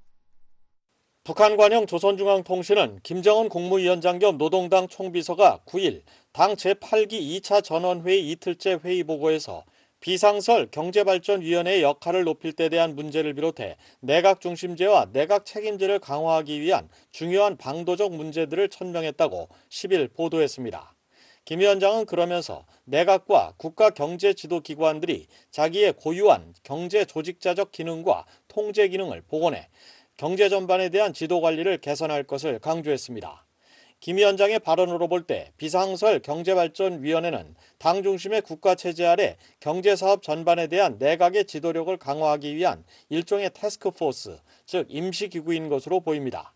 북한 관영 조선중앙통신은 김정은 국무위원장 겸 노동당 총비서가 구일 당 제팔 기 이 차 전원회의 이틀째 회의 보고에서 비상설 경제발전위원회의 역할을 높일 때 대한 문제를 비롯해 내각 중심제와 내각 책임제를 강화하기 위한 중요한 방도적 문제들을 천명했다고 십 일 보도했습니다. 김 위원장은 그러면서 내각과 국가경제지도기관들이 자기의 고유한 경제조직자적 기능과 통제 기능을 복원해 경제 전반에 대한 지도관리를 개선할 것을 강조했습니다. 김 위원장의 발언으로 볼 때 비상설 경제발전위원회는 당 중심의 국가체제 아래 경제사업 전반에 대한 내각의 지도력을 강화하기 위한 일종의 태스크포스, 즉 임시기구인 것으로 보입니다.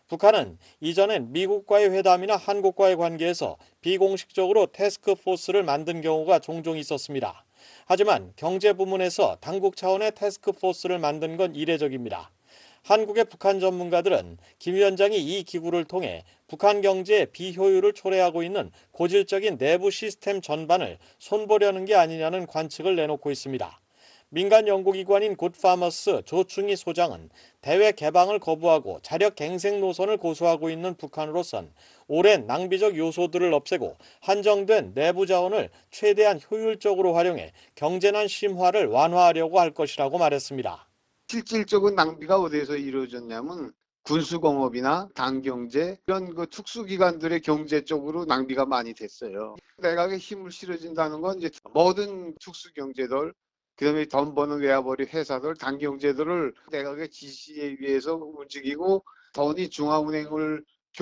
북한은 이전엔 미국과의 회담이나 한국과의 관계에서 비공식적으로 태스크포스를 만든 경우가 종종 있었습니다. 하지만 경제 부문에서 당국 차원의 태스크포스를 만든 건 이례적입니다. 한국의 북한 전문가들은 김 위원장이 이 기구를 통해 북한 경제의 비효율을 초래하고 있는 고질적인 내부 시스템 전반을 손보려는 게 아니냐는 관측을 내놓고 있습니다. 민간 연구기관인 굿파머스 조충희 소장은 대외 개방을 거부하고 자력 갱생 노선을 고수하고 있는 북한으로선 오랜 낭비적 요소들을 없애고 한정된 내부 자원을 최대한 효율적으로 활용해 경제난 심화를 완화하려고 할 것이라고 말했습니다. 실질적인 낭비가 어디에서 이루어졌냐면 군수공업이나 당경제 이런 그 특수기관들의 경제 쪽으로 낭비가 많이 됐어요. 내각에 힘을 실어준다는 건 이제 모든 특수경제들, 그다음에 돈 버는 외화벌이 회사들, 당경제들을 내각의 지시에 의해서 움직이고 돈이 중앙은행을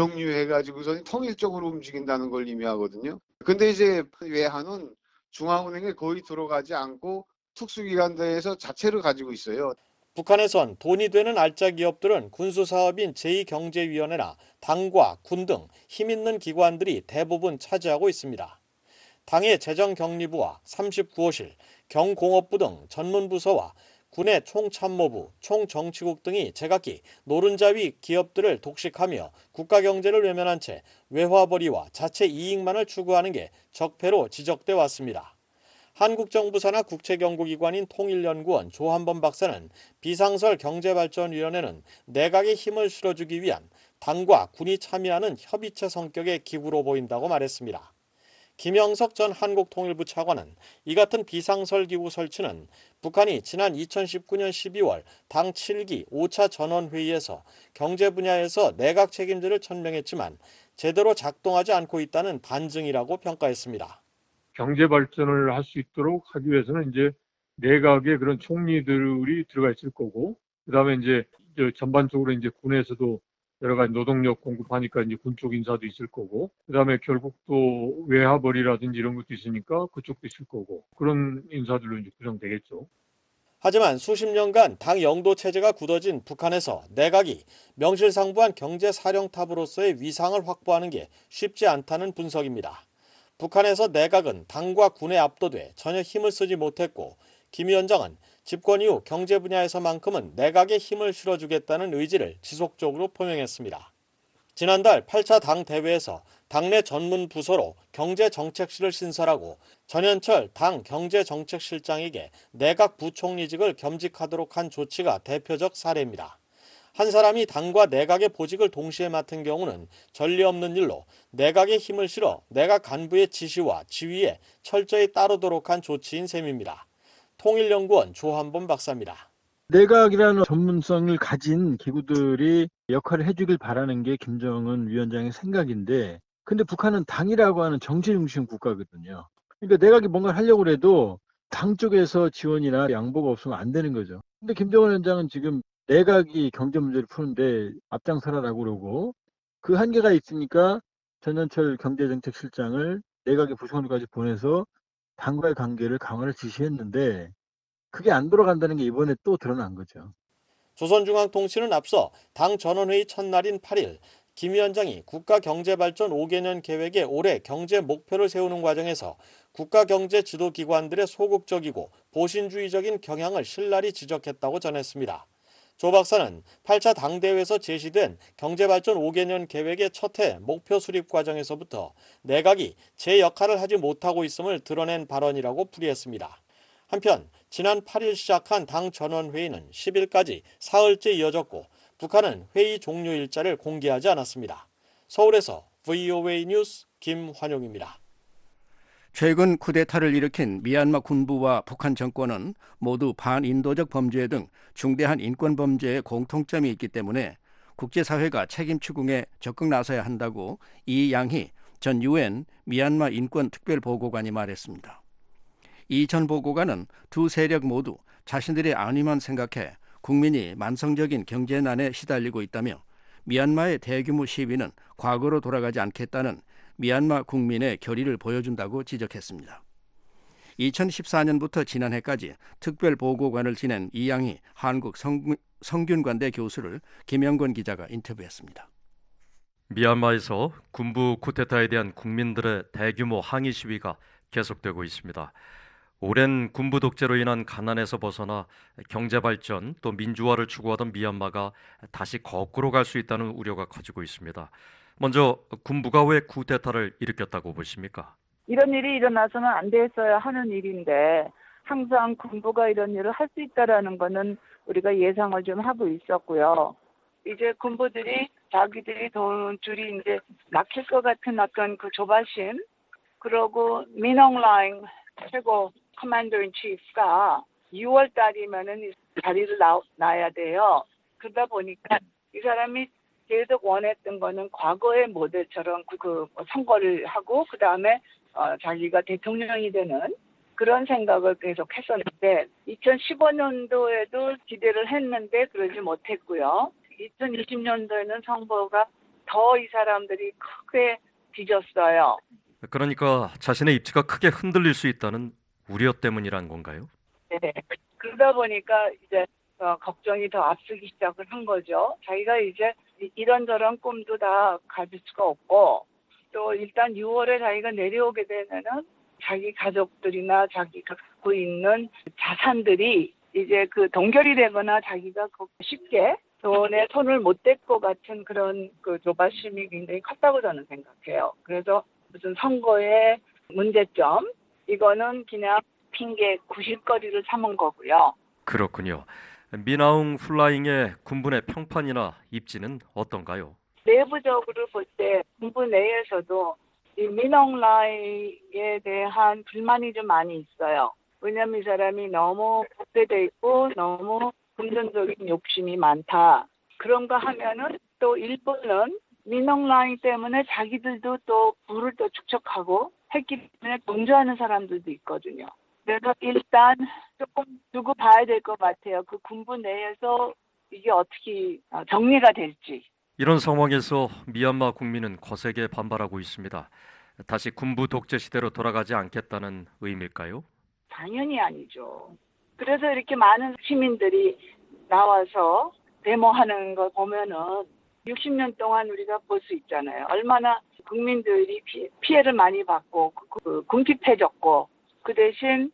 경유해가지고서 통일적으로 움직인다는 걸 의미하거든요. 근데 이제 외화는 중앙은행에 거의 들어가지 않고 특수기관들에서 자체를 가지고 있어요. 북한에선 돈이 되는 알짜 기업들은 군수사업인 제이 경제위원회나 당과 군 등 힘있는 기관들이 대부분 차지하고 있습니다. 당의 재정경리부와 삼십구 호실, 경공업부 등 전문부서와 군의 총참모부, 총정치국 등이 제각기 노른자위 기업들을 독식하며 국가경제를 외면한 채 외화벌이와 자체 이익만을 추구하는 게 적폐로 지적돼 왔습니다. 한국정부사나 국책연구기관인 통일연구원 조한범 박사는 비상설 경제발전위원회는 내각에 힘을 실어주기 위한 당과 군이 참여하는 협의체 성격의 기구로 보인다고 말했습니다. 김영석 전 한국통일부 차관은 이 같은 비상설 기구 설치는 북한이 지난 이천십구 년 십이월 당 칠 기 오 차 전원회의에서 경제 분야에서 내각 책임제를 천명했지만 제대로 작동하지 않고 있다는 반증이라고 평가했습니다. 경제 발전을 할 수 있도록 하기 위해서는 이제 내각의 그런 총리들이 들어가 있을 거고, 그 다음에 이제 전반적으로 이제 군에서도 여러 가지 노동력 공급하니까 이제 군 쪽 인사도 있을 거고, 그 다음에 결국 또 외화벌이라든지 이런 것도 있으니까 그쪽도 있을 거고, 그런 인사들로 이제 구성되겠죠. 하지만 수십 년간 당 영도 체제가 굳어진 북한에서 내각이 명실상부한 경제사령탑으로서의 위상을 확보하는 게 쉽지 않다는 분석입니다. 북한에서 내각은 당과 군에 압도돼 전혀 힘을 쓰지 못했고 김 위원장은 집권 이후 경제 분야에서만큼은 내각에 힘을 실어주겠다는 의지를 지속적으로 표명했습니다. 지난달 팔 차 당 대회에서 당내 전문 부서로 경제정책실을 신설하고 전현철 당 경제정책실장에게 내각 부총리직을 겸직하도록 한 조치가 대표적 사례입니다. 한 사람이 당과 내각의 보직을 동시에 맡은 경우는 전례 없는 일로 내각에 힘을 실어 내각 간부의 지시와 지휘에 철저히 따르도록 한 조치인 셈입니다. 통일연구원 조한범 박사입니다. 내각이라는 전문성을 가진 기구들이 역할을 해주길 바라는 게 김정은 위원장의 생각인데, 근데 북한은 당이라고 하는 정치 중심 국가거든요. 그러니까 내각이 뭔가를 하려고 해도 당 쪽에서 지원이나 양보가 없으면 안 되는 거죠. 근데 김정은 위원장은 지금 내각이 경제 문제를 푸는데 앞장서라라고 그러고, 그 한계가 있으니까 전현철 경제정책실장을 내각의 부총리까지 보내서 당과의 관계를 강화를 지시했는데 그게 안 돌아간다는 게 이번에 또 드러난 거죠. 조선중앙통신은 앞서 당 전원회의 첫날인 팔 일 김 위원장이 국가경제발전 오 개년 계획에 올해 경제 목표를 세우는 과정에서 국가경제지도기관들의 소극적이고 보신주의적인 경향을 신랄히 지적했다고 전했습니다. 조 박사는 팔 차 당대회에서 제시된 경제발전 오 개년 계획의 첫 해 목표 수립 과정에서부터 내각이 제 역할을 하지 못하고 있음을 드러낸 발언이라고 풀이했습니다. 한편 지난 팔 일 시작한 당 전원회의는 십 일까지 사흘째 이어졌고 북한은 회의 종료 일자를 공개하지 않았습니다. 서울에서 브이오에이 뉴스 김환용입니다. 최근 쿠데타를 일으킨 미얀마 군부와 북한 정권은 모두 반인도적 범죄 등 중대한 인권 범죄에 공통점이 있기 때문에 국제사회가 책임 추궁에 적극 나서야 한다고 이 양희 전 유엔 미얀마 인권 특별보고관이 말했습니다. 이 전 보고관은 두 세력 모두 자신들의 안위만 생각해 국민이 만성적인 경제난에 시달리고 있다며 미얀마의 대규모 시위는 과거로 돌아가지 않겠다는 미얀마 국민의 결의를 보여준다고 지적했습니다. 이천십사 년부터 지난해까지 특별보고관을 지낸 이양희 한국 성, 성균관대 교수를 김영권 기자가 인터뷰했습니다. 미얀마에서 군부 쿠데타에 대한 국민들의 대규모 항의 시위가 계속되고 있습니다. 오랜 군부 독재로 인한 가난에서 벗어나 경제 발전 또 민주화를 추구하던 미얀마가 다시 거꾸로 갈 수 있다는 우려가 커지고 있습니다. 먼저 군부가 왜 쿠데타를 일으켰다고 보십니까? 이런 일이 일어나서는 안 됐어야 하는 일인데 항상 군부가 이런 일을 할 수 있다라는 거는 우리가 예상을 좀 하고 있었고요. 이제 군부들이 자기들이 돈줄이 이제 막힐 것 같은 어떤 그 조바심, 그러고 민엉라잉 최고 커맨더 인 치프가 유월 달이면은 자리를 나, 놔야 돼요. 그러다 보니까 이 사람이 계속 원했던 거는 과거의 모델처럼 그, 그 선거를 하고 그 다음에 어, 자기가 대통령이 되는 그런 생각을 계속 했었는데 이천십오 년도에도 기대를 했는데 그러지 못했고요. 이천이십 년도에는 선거가 더 이 사람들이 크게 뒤졌어요. 그러니까 자신의 입지가 크게 흔들릴 수 있다는 우려 때문이란 건가요? 네. 그러다 보니까 이제 어, 걱정이 더 앞서기 시작을 한 거죠. 자기가 이제 이런저런 꿈도 다 가질 수가 없고 또 일단 유월에 자기가 내려오게 되면은 자기 가족들이나 자기가 갖고 있는 자산들이 이제 그 동결이 되거나 자기가 쉽게 돈에 손을 못 댈 것 같은 그런 그 조바심이 굉장히 컸다고 저는 생각해요. 그래서 무슨 선거의 문제점 이거는 그냥 핑계 구실거리를 삼은 거고요. 그렇군요. 미나웅 플라잉의 군부의 평판이나 입지는 어떤가요? 내부적으로 볼 때 군부 내에서도 이 민엉라이에 대한 불만이 좀 많이 있어요. 왜냐하면 이 사람이 너무 복대돼 있고 너무 금전적인 욕심이 많다. 그런가 하면은 또 일본은 민엉라이 때문에 자기들도 또 부를 또 축적하고 했기 때문에 동조하는 사람들도 있거든요. 그래서 일단 조금 두고 봐야 될 것 같아요. 그 군부 내에서 이게 어떻게 정리가 될지. 이런 상황에서 미얀마 국민은 거세게 반발하고 있습니다. 다시 군부 독재 시대로 돌아가지 않겠다는 의미일까요? 당연히 아니죠. 그래서 이렇게 많은 시민들이 나와서 데모하는 걸 보면은 육십 년 동안 우리가 볼 수 있잖아요. 얼마나 국민들이 피, 피해를 많이 받고 그, 그, 궁핍해졌고 그 대신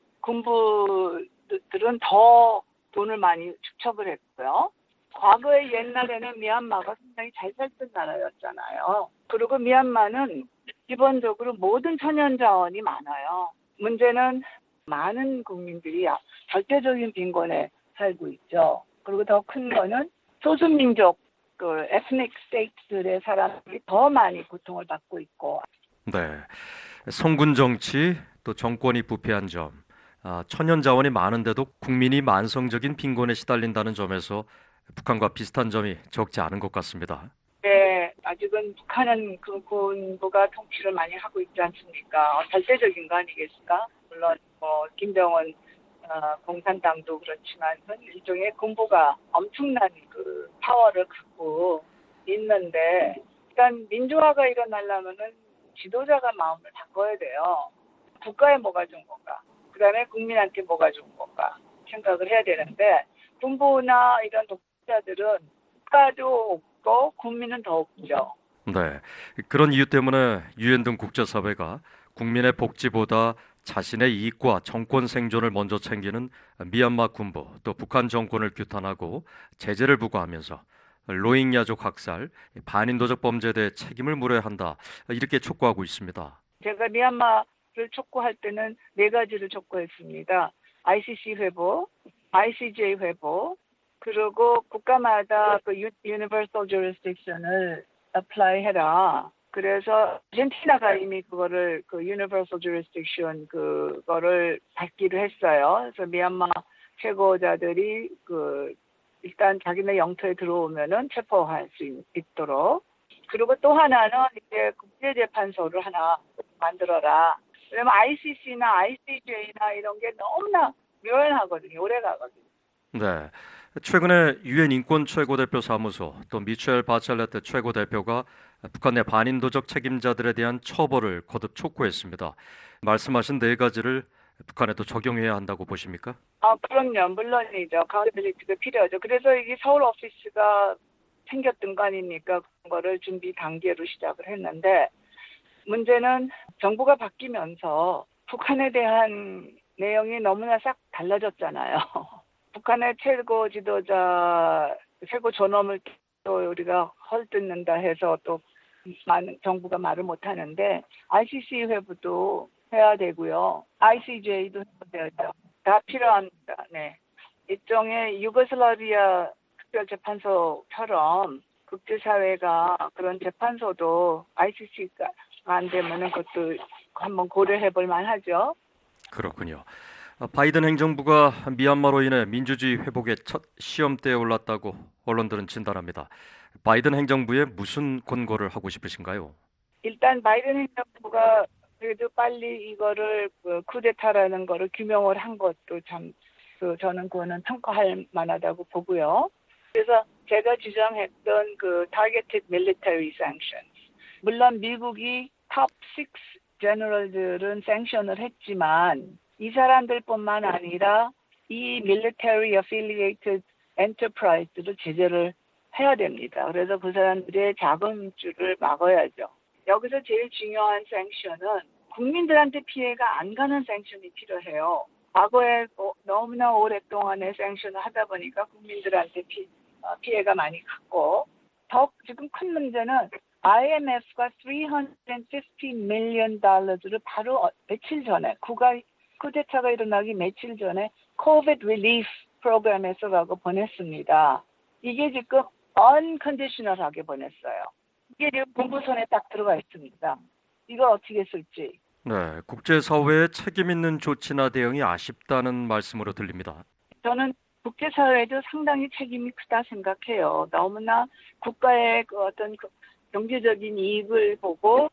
군부들은 더 돈을 많이 축적을 했고요. 과거에 옛날에는 미얀마가 굉장히 잘 살던 나라였잖아요. 그리고 미얀마는 기본적으로 모든 천연 자원이 많아요. 문제는 많은 국민들이 절대적인 빈곤에 살고 있죠. 그리고 더 큰 거는 소수민족, 그 에스닉 스테이트들의 사람들이 더 많이 고통을 받고 있고. 네, 성군 정치 또 정권이 부패한 점, 아, 천연 자원이 많은데도 국민이 만성적인 빈곤에 시달린다는 점에서 북한과 비슷한 점이 적지 않은 것 같습니다. 네, 아직은 북한은 그 군부가 통치를 많이 하고 있지 않습니까? 어, 절대적인 거 아니겠습니까? 물론 뭐 김정은 어, 공산당도 그렇지만 일종의 군부가 엄청난 그 파워를 갖고 있는데 일단 민주화가 일어나려면은 지도자가 마음을 바꿔야 돼요. 국가에 뭐가 좋은 건가? 그다음에 국민한테 뭐가 좋은 건가? 생각을 해야 되는데 군부나 이런 독자들은 국가도 없고 국민은 더 없죠. 네, 그런 이유 때문에 유엔 등 국제사회가 국민의 복지보다 자신의 이익과 정권 생존을 먼저 챙기는 미얀마 군부 또 북한 정권을 규탄하고 제재를 부과하면서 로힝야족 학살, 반인도적 범죄에 대해 책임을 물어야 한다 이렇게 촉구하고 있습니다. 제가 미얀마를 촉구할 때는 네 가지를 촉구했습니다. 아이씨씨 회복, 아이씨제이 회복, 그리고 국가마다 그 Universal Jurisdiction을 apply 해라. 그래서 아르헨티나가 이미 그거를 그 Universal Jurisdiction 그거를 받기로 했어요. 그래서 미얀마 최고자들이 그 일단 자기네 영토에 들어오면은 체포할 수 있, 있도록. 그리고 또 하나는 이제 국제재판소를 하나 만들어라. 왜냐면 아이씨씨나 아이씨제이나 이런 게 너무나 묘연하거든요. 오래 가거든요. 네. 최근에 유엔 인권 최고대표 사무소 또 미셸 바첼레트 최고대표가 북한 내 반인도적 책임자들에 대한 처벌을 거듭 촉구했습니다. 말씀하신 네 가지를 북한에도 적용해야 한다고 보십니까? 아, 그럼요. 물론이죠. 카운터빌리티가 필요하죠. 그래서 이게 서울 오피스가 생겼던 거 아닙니까? 그런 거를 준비 단계로 시작을 했는데 문제는 정부가 바뀌면서 북한에 대한 내용이 너무나 싹 달라졌잖아요. 북한의 최고 지도자, 최고 존엄을 또 우리가 헐뜯는다 해서 또 많은 정부가 말을 못 하는데 아이씨씨 회부도 해야 되고요. 아이씨제이도 해야 돼요. 다 필요합니다. 네. 일종의 유고슬라비아 특별재판소처럼 국제사회가 그런 재판소도 아이씨씨가 안 되면은 그것도 한번 고려해 볼 만하죠. 그렇군요. 바이든 행정부가 미얀마로 인해 민주주의 회복의 첫 시험대에 올랐다고 언론들은 진단합니다. 바이든 행정부에 무슨 권고를 하고 싶으신가요? 일단 바이든 행정부가 그래도 빨리 이거를 그 쿠데타라는 거를 규명을 한 것도 참 그 저는 그거는 평가할 만하다고 보고요. 그래서 제가 주장했던 그 targeted military sanctions. 물론 미국이 탑 육 제너럴들은 सँ션을 했지만 이 사람들뿐만 아니라 이 military affiliated enterprise들을 제재를 해야 됩니다. 그래서 그 사람들의 자금줄을 막아야죠. 여기서 제일 중요한 सँ션은 국민들한테 피해가 안 가는 सँ션이 필요해요. 과거에 너무나 오랫동안의 सँ션을 하다 보니까 국민들한테 피, 피해가 많이 갔고 더 지금 큰 문제는 아이엠에프가 삼백오십 밀리언 달러를 바로 며칠 전에 국가 쿠데타가 일어나기 며칠 전에 코비드 릴리프 프로그램에 써가고 보냈습니다. 이게 지금 unconditional하게 보냈어요. 이게 지금 공부선에 딱 들어가 있습니다. 이걸 어떻게 쓸지. 네, 국제사회의 책임 있는 조치나 대응이 아쉽다는 말씀으로 들립니다. 저는 국제사회도 상당히 책임이 크다 생각해요. 너무나 국가의 그 어떤 그 경제적인 이익을 보고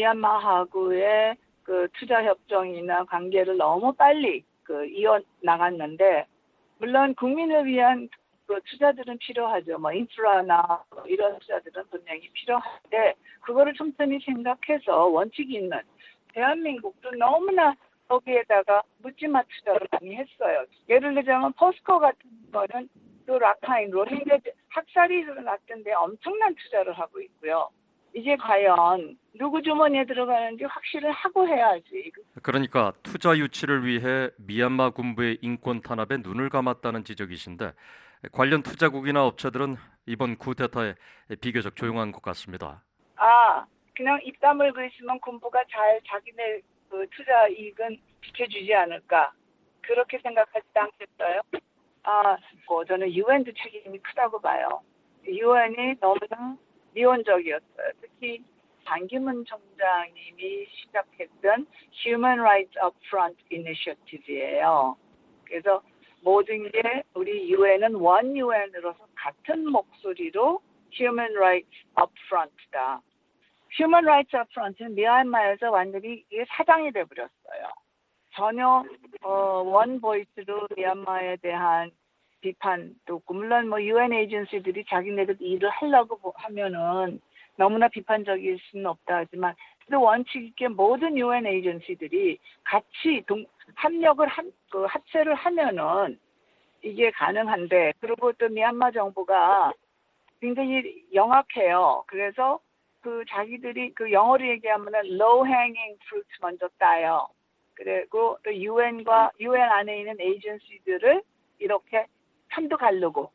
미얀마하고의 그 투자 협정이나 관계를 너무 빨리 그 이어 나갔는데 물론 국민을 위한 그 투자들은 필요하죠. 뭐 인프라나 이런 투자들은 분명히 필요한데 그거를 촘촘히 생각해서 원칙이 있는 대한민국도 너무나 거기에다가 묻지마 투자를 많이 했어요. 예를 들자면 포스코 같은 거는 또 라카인 로힝야 학살이 일어났던데 엄청난 투자를 하고 있고요. 이제 과연 누구 주머니에 들어가는지 확실을 하고 해야지. 그러니까 투자 유치를 위해 미얀마 군부의 인권 탄압에 눈을 감았다는 지적이신데 관련 투자국이나 업체들은 이번 쿠데타에 비교적 조용한 것 같습니다. 아, 그냥 입 다물고 있으면 군부가 잘 자기네 그 투자 이익은 지켜주지 않을까 그렇게 생각하지 않겠어요? 아, 뭐 저는 유엔도 책임이 크다고 봐요. 유엔이 너무나 미온적이었어요. 특히 반기문 총장님이 시작했던 Human Rights Upfront Initiative예요. 그래서 모든 게 우리 유엔은 원 유엔으로서 같은 목소리로 Human Rights Upfront다. Human Rights Upfront는 미얀마에서 완전히 이게 사장이 돼버렸어요. 전혀 어, 원 보이스로 미얀마에 대한 비판도 없고 물론 뭐 유엔 에이전시들이 자기네들 일을 하려고 하면은 너무나 비판적일 수는 없다 하지만 또 원칙 있게 모든 유엔 에이전시들이 같이 동, 합력을 한, 그 합세를 하면은 이게 가능한데 그리고 또 미얀마 정부가 굉장히 영악해요. 그래서 그 자기들이 그 영어로 얘기하면 low hanging fruit 먼저 따요. 그리고 또 유엔과 유엔 안에 있는 에이전시들을 이렇게 편도 가르고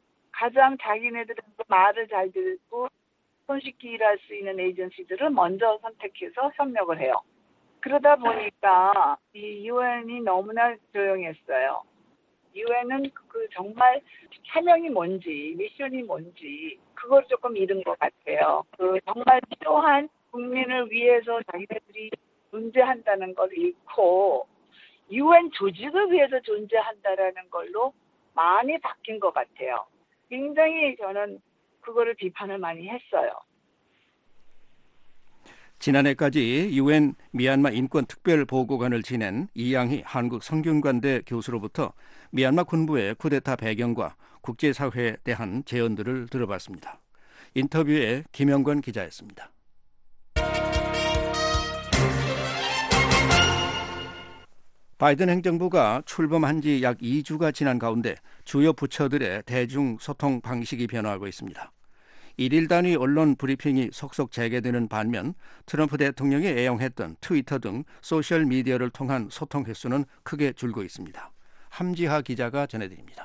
가장 자기네들은 말을 잘 듣고 손쉽게 일할 수 있는 에이전시들을 먼저 선택해서 협력을 해요. 그러다 보니까 이 유엔이 너무나 조용했어요. 유엔은 그 정말 사명이 뭔지 미션이 뭔지 그걸 조금 잃은 것 같아요. 그 정말 필요한 국민을 위해서 자기네들이 존재한다는 걸 잃고 유엔 조직을 위해서 존재한다라는 걸로 많이 바뀐 것 같아요. 굉장히 저는 그거를 비판을 많이 했어요. 지난해까지 유엔 미얀마 인권특별보고관을 지낸 이양희 한국성균관대 교수로부터 미얀마 군부의 쿠데타 배경과 국제사회에 대한 제언들을 들어봤습니다. 인터뷰에 김영건 기자였습니다. 바이든 행정부가 출범한 지 약 이 주가 지난 가운데 주요 부처들의 대중소통 방식이 변화하고 있습니다. 일일 단위 언론 브리핑이 속속 재개되는 반면 트럼프 대통령이 애용했던 트위터 등 소셜미디어를 통한 소통 횟수는 크게 줄고 있습니다. 함지하 기자가 전해드립니다.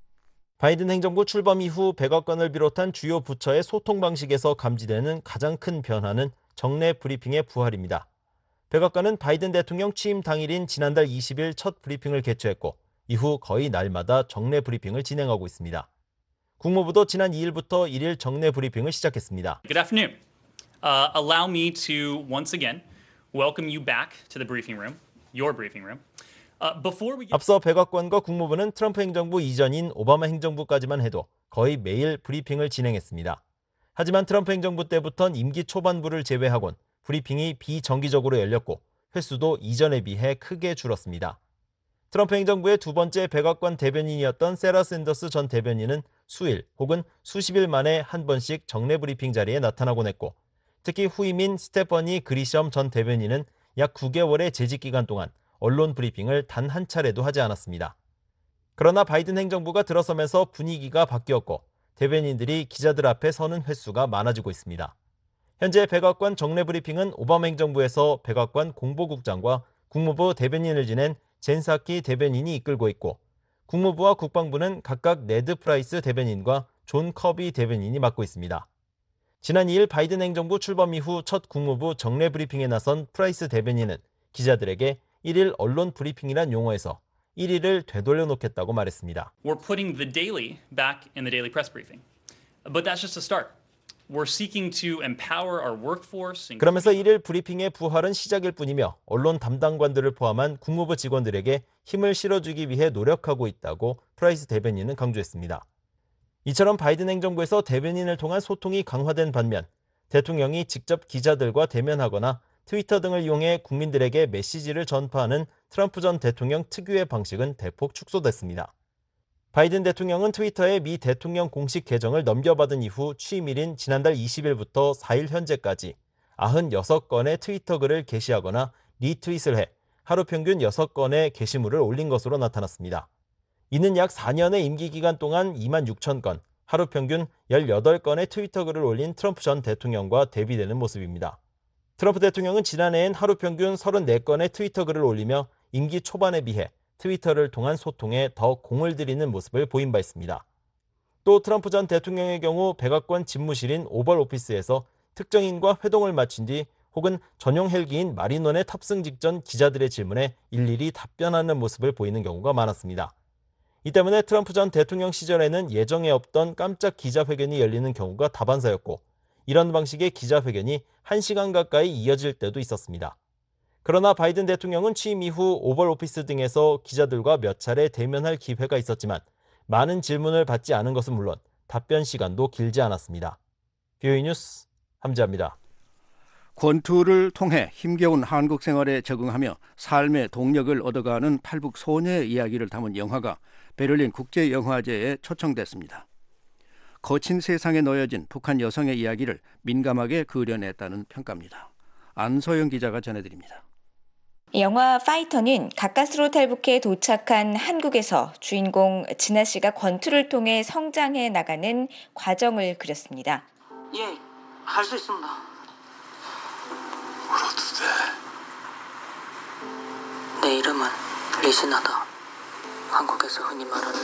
바이든 행정부 출범 이후 백악관을 비롯한 주요 부처의 소통 방식에서 감지되는 가장 큰 변화는 정례 브리핑의 부활입니다. 백악관은 바이든 대통령 취임 당일인 지난달 이십 일 첫 브리핑을 개최했고 이후 거의 날마다 정례 브리핑을 진행하고 있습니다. 국무부도 지난 이 일부터 일 일 정례 브리핑을 시작했습니다. Good afternoon. Uh, allow me to once again welcome you back to the briefing room, your briefing room. Uh, before we get... 앞서 백악관과 국무부는 트럼프 행정부 이전인 오바마 행정부까지만 해도 거의 매일 브리핑을 진행했습니다. 하지만 트럼프 행정부 때부터는 임기 초반부를 제외하곤 브리핑이 비정기적으로 열렸고 횟수도 이전에 비해 크게 줄었습니다. 트럼프 행정부의 두 번째 백악관 대변인이었던 세라 샌더스 전 대변인은 수일 혹은 수십일 만에 한 번씩 정례 브리핑 자리에 나타나곤 했고 특히 후임인 스테퍼니 그리썸 전 대변인은 약 구 개월의 재직 기간 동안 언론 브리핑을 단 한 차례도 하지 않았습니다. 그러나 바이든 행정부가 들어서면서 분위기가 바뀌었고 대변인들이 기자들 앞에 서는 횟수가 많아지고 있습니다. 현재 백악관 정례 브리핑은 오바마 행정부에서 백악관 공보국장과 국무부 대변인을 지낸 젠 사키 대변인이 이끌고 있고 국무부와 국방부는 각각 네드 프라이스 대변인과 존 커비 대변인이 맡고 있습니다. 지난 이 일 바이든 행정부 출범 이후 첫 국무부 정례 브리핑에 나선 프라이스 대변인은 기자들에게 일 일 언론 브리핑이란 용어에서 일 일을 되돌려 놓겠다고 말했습니다. We're putting the daily back in the daily press briefing. But that's just a start. We're seeking to empower our workforce. 그러면서 일 일 브리핑의 부활은 시작일 뿐이며 언론 담당관들을 포함한 국무부 직원들에게 힘을 실어주기 위해 노력하고 있다고 프라이스 대변인은 강조했습니다. 이처럼 바이든 행정부에서 대변인을 통한 소통이 강화된 반면 대통령이 직접 기자들과 대면하거나 트위터 등을 이용해 국민들에게 메시지를 전파하는 트럼프 전 대통령 특유의 방식은 대폭 축소됐습니다. 바이든 대통령은 트위터에 미 대통령 공식 계정을 넘겨받은 이후 취임일인 지난달 이십 일부터 사 일 현재까지 구십육 건의 트위터 글을 게시하거나 리트윗을 해 하루 평균 여섯 건의 게시물을 올린 것으로 나타났습니다. 이는 약 사 년의 임기 기간 동안 이만 육천 건, 하루 평균 열여덟 건의 트위터 글을 올린 트럼프 전 대통령과 대비되는 모습입니다. 트럼프 대통령은 지난해엔 하루 평균 서른네 건의 트위터 글을 올리며 임기 초반에 비해 트위터를 통한 소통에 더 공을 들이는 모습을 보인 바 있습니다. 또 트럼프 전 대통령의 경우 백악관 집무실인 오벌 오피스에서 특정인과 회동을 마친 뒤 혹은 전용 헬기인 마린원에 탑승 직전 기자들의 질문에 일일이 답변하는 모습을 보이는 경우가 많았습니다. 이 때문에 트럼프 전 대통령 시절에는 예정에 없던 깜짝 기자회견이 열리는 경우가 다반사였고 이런 방식의 기자회견이 한 시간 가까이 이어질 때도 있었습니다. 그러나 바이든 대통령은 취임 이후 오벌 오피스 등에서 기자들과 몇 차례 대면할 기회가 있었지만 많은 질문을 받지 않은 것은 물론 답변 시간도 길지 않았습니다. 비오이 뉴스 함지아입니다. 권투를 통해 힘겨운 한국 생활에 적응하며 삶의 동력을 얻어가는 팔북 소녀의 이야기를 담은 영화가 베를린 국제영화제에 초청됐습니다. 거친 세상에 놓여진 북한 여성의 이야기를 민감하게 그려냈다는 평가입니다. 안소영 기자가 전해드립니다. 영화 파이터는 가까스로 탈북해 도착한 한국에서 주인공 진아 씨가 권투를 통해 성장해 나가는 과정을 그렸습니다. 예, 할 수 있습니다. 울어도 돼. 내 이름은 리시나다. 한국에서 흔히 말하는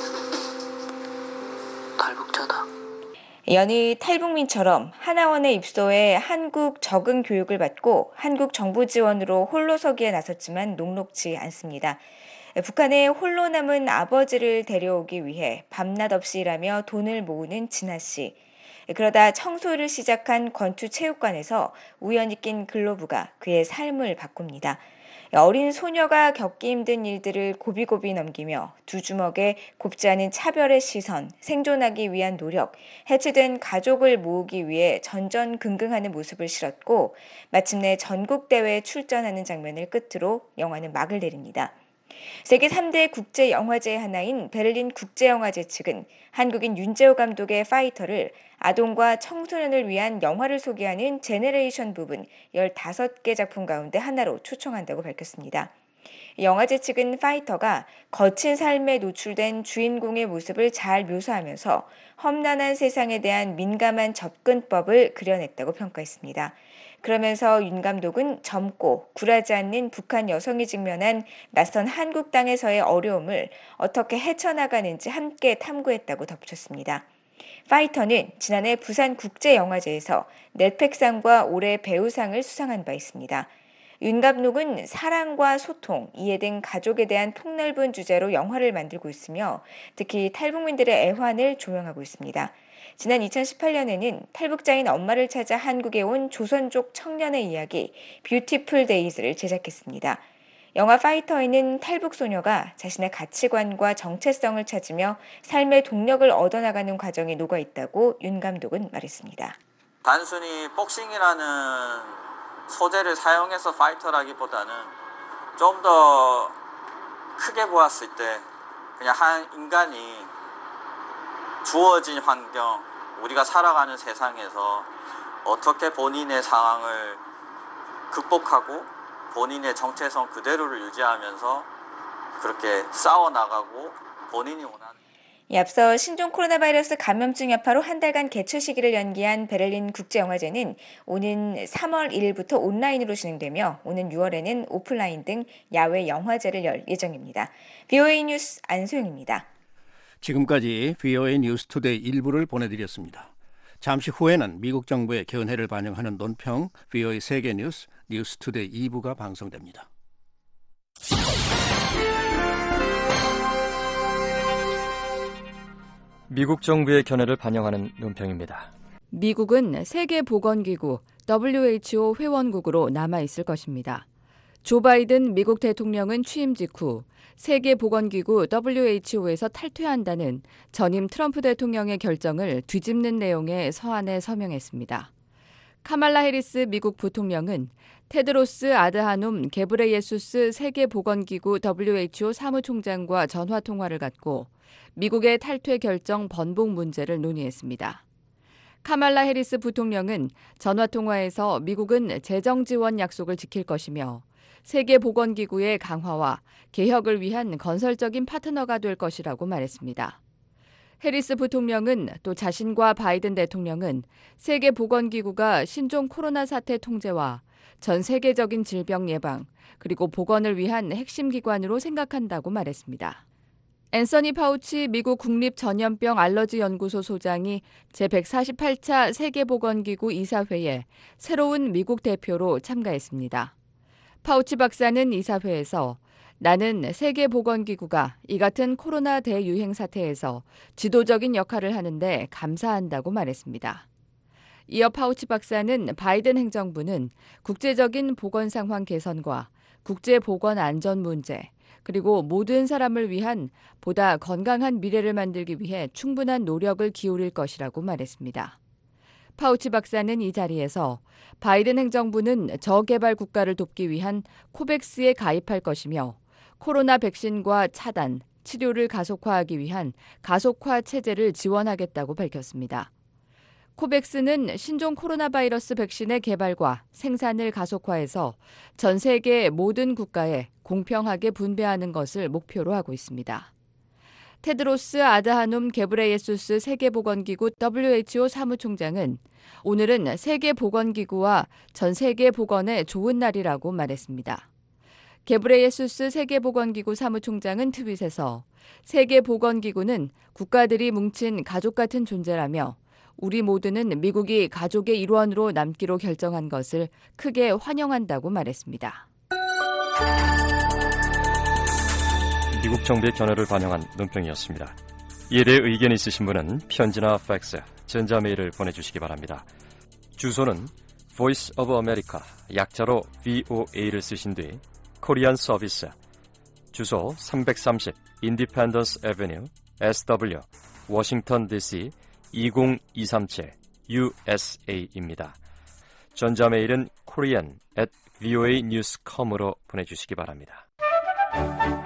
탈북자다. 연희 탈북민처럼 하나원에 입소해 한국 적응 교육을 받고 한국 정부 지원으로 홀로서기에 나섰지만 녹록지 않습니다. 북한에 홀로 남은 아버지를 데려오기 위해 밤낮 없이 일하며 돈을 모으는 진아 씨. 그러다 청소를 시작한 권투체육관에서 우연히 낀 글로브가 그의 삶을 바꿉니다. 어린 소녀가 겪기 힘든 일들을 고비고비 넘기며 두 주먹에 곱지 않은 차별의 시선, 생존하기 위한 노력, 해체된 가족을 모으기 위해 전전긍긍하는 모습을 실었고 마침내 전국대회에 출전하는 장면을 끝으로 영화는 막을 내립니다. 세계 삼 대 국제영화제의 하나인 베를린 국제영화제 측은 한국인 윤재호 감독의 파이터를 아동과 청소년을 위한 영화를 소개하는 제네레이션 부분 열다섯 개 작품 가운데 하나로 초청한다고 밝혔습니다. 영화제 측은 파이터가 거친 삶에 노출된 주인공의 모습을 잘 묘사하면서 험난한 세상에 대한 민감한 접근법을 그려냈다고 평가했습니다. 그러면서 윤 감독은 젊고 굴하지 않는 북한 여성이 직면한 낯선 한국 땅에서의 어려움을 어떻게 헤쳐나가는지 함께 탐구했다고 덧붙였습니다. 파이터는 지난해 부산국제영화제에서 넷팩상과 올해 배우상을 수상한 바 있습니다. 윤 감독은 사랑과 소통, 이해 등 가족에 대한 폭넓은 주제로 영화를 만들고 있으며 특히 탈북민들의 애환을 조명하고 있습니다. 지난 이천십팔 년에는 탈북자인 엄마를 찾아 한국에 온 조선족 청년의 이야기 뷰티풀 데이즈를 제작했습니다. 영화 파이터에는 탈북 소녀가 자신의 가치관과 정체성을 찾으며 삶의 동력을 얻어나가는 과정이 녹아있다고 윤 감독은 말했습니다. 단순히 복싱이라는 소재를 사용해서 파이터라기보다는 좀 더 크게 보았을 때 그냥 한 인간이 주어진 환경, 우리가 살아가는 세상에서 어떻게 본인의 상황을 극복하고 본인의 정체성 그대로를 유지하면서 그렇게 싸워나가고 본인이 원하는 앞서 신종 코로나 바이러스 감염증 여파로 한 달간 개최 시기를 연기한 베를린 국제영화제는 오는 삼월 일일부터 온라인으로 진행되며 오는 유월에는 오프라인 등 야외 영화제를 열 예정입니다. 브이오에이 뉴스 안소영입니다. 지금까지 브이오에이 뉴스투데이 일부를 보내드렸습니다. 잠시 후에는 미국 정부의 견해를 반영하는 논평 브이오에이 세계뉴스 뉴스투데이 이 부가 방송됩니다. 미국 정부의 견해를 반영하는 논평입니다. 미국은 세계보건기구 더블유에이치오 회원국으로 남아있을 것입니다. 조 바이든 미국 대통령은 취임 직후 세계보건기구 더블유에이치오에서 탈퇴한다는 전임 트럼프 대통령의 결정을 뒤집는 내용의 서한에 서명했습니다. 카말라 해리스 미국 부통령은 테드로스 아드하놈 게브레예수스 세계보건기구 더블유에이치오 사무총장과 전화통화를 갖고 미국의 탈퇴 결정 번복 문제를 논의했습니다. 카말라 해리스 부통령은 전화통화에서 미국은 재정 지원 약속을 지킬 것이며 세계보건기구의 강화와 개혁을 위한 건설적인 파트너가 될 것이라고 말했습니다. 해리스 부통령은 또 자신과 바이든 대통령은 세계보건기구가 신종 코로나 사태 통제와 전 세계적인 질병 예방, 그리고 보건을 위한 핵심 기관으로 생각한다고 말했습니다. 앤서니 파우치 미국 국립전염병 알러지 연구소 소장이 제백사십팔 차 세계보건기구 이사회에 새로운 미국 대표로 참가했습니다. 파우치 박사는 이사회에서 나는 세계보건기구가 이 같은 코로나 대유행 사태에서 지도적인 역할을 하는데 감사한다고 말했습니다. 이어 파우치 박사는 바이든 행정부는 국제적인 보건 상황 개선과 국제 보건 안전 문제, 그리고 모든 사람을 위한 보다 건강한 미래를 만들기 위해 충분한 노력을 기울일 것이라고 말했습니다. 파우치 박사는 이 자리에서 바이든 행정부는 저개발 국가를 돕기 위한 코백스에 가입할 것이며 코로나 백신과 차단, 치료를 가속화하기 위한 가속화 체제를 지원하겠다고 밝혔습니다. 코백스는 신종 코로나 바이러스 백신의 개발과 생산을 가속화해서 전 세계 모든 국가에 공평하게 분배하는 것을 목표로 하고 있습니다. 테드로스 아드하놈 게브레예수스 세계보건기구 더블유에이치오 사무총장은 오늘은 세계보건기구와 전 세계 보건에 좋은 날이라고 말했습니다. 게브레예수스 세계보건기구 사무총장은 트윗에서 세계보건기구는 국가들이 뭉친 가족 같은 존재라며 우리 모두는 미국이 가족의 일원으로 남기로 결정한 것을 크게 환영한다고 말했습니다. 미국 정부의 견해를 반영한 논평이었습니다. 이에 대해 의견이 있으신 분은 편지나 팩스 전자메일을 보내주시기 바랍니다. 주소는 Voice of America, 약자로 브이오에이를 쓰신 뒤 코리안 서비스, 주소 삼백삼십 Independence Avenue, 에스더블유, 워싱턴 디씨 이공이삼칠 유에스에이입니다. 전자메일은 korean at voanews dot com으로 보내주시기 바랍니다.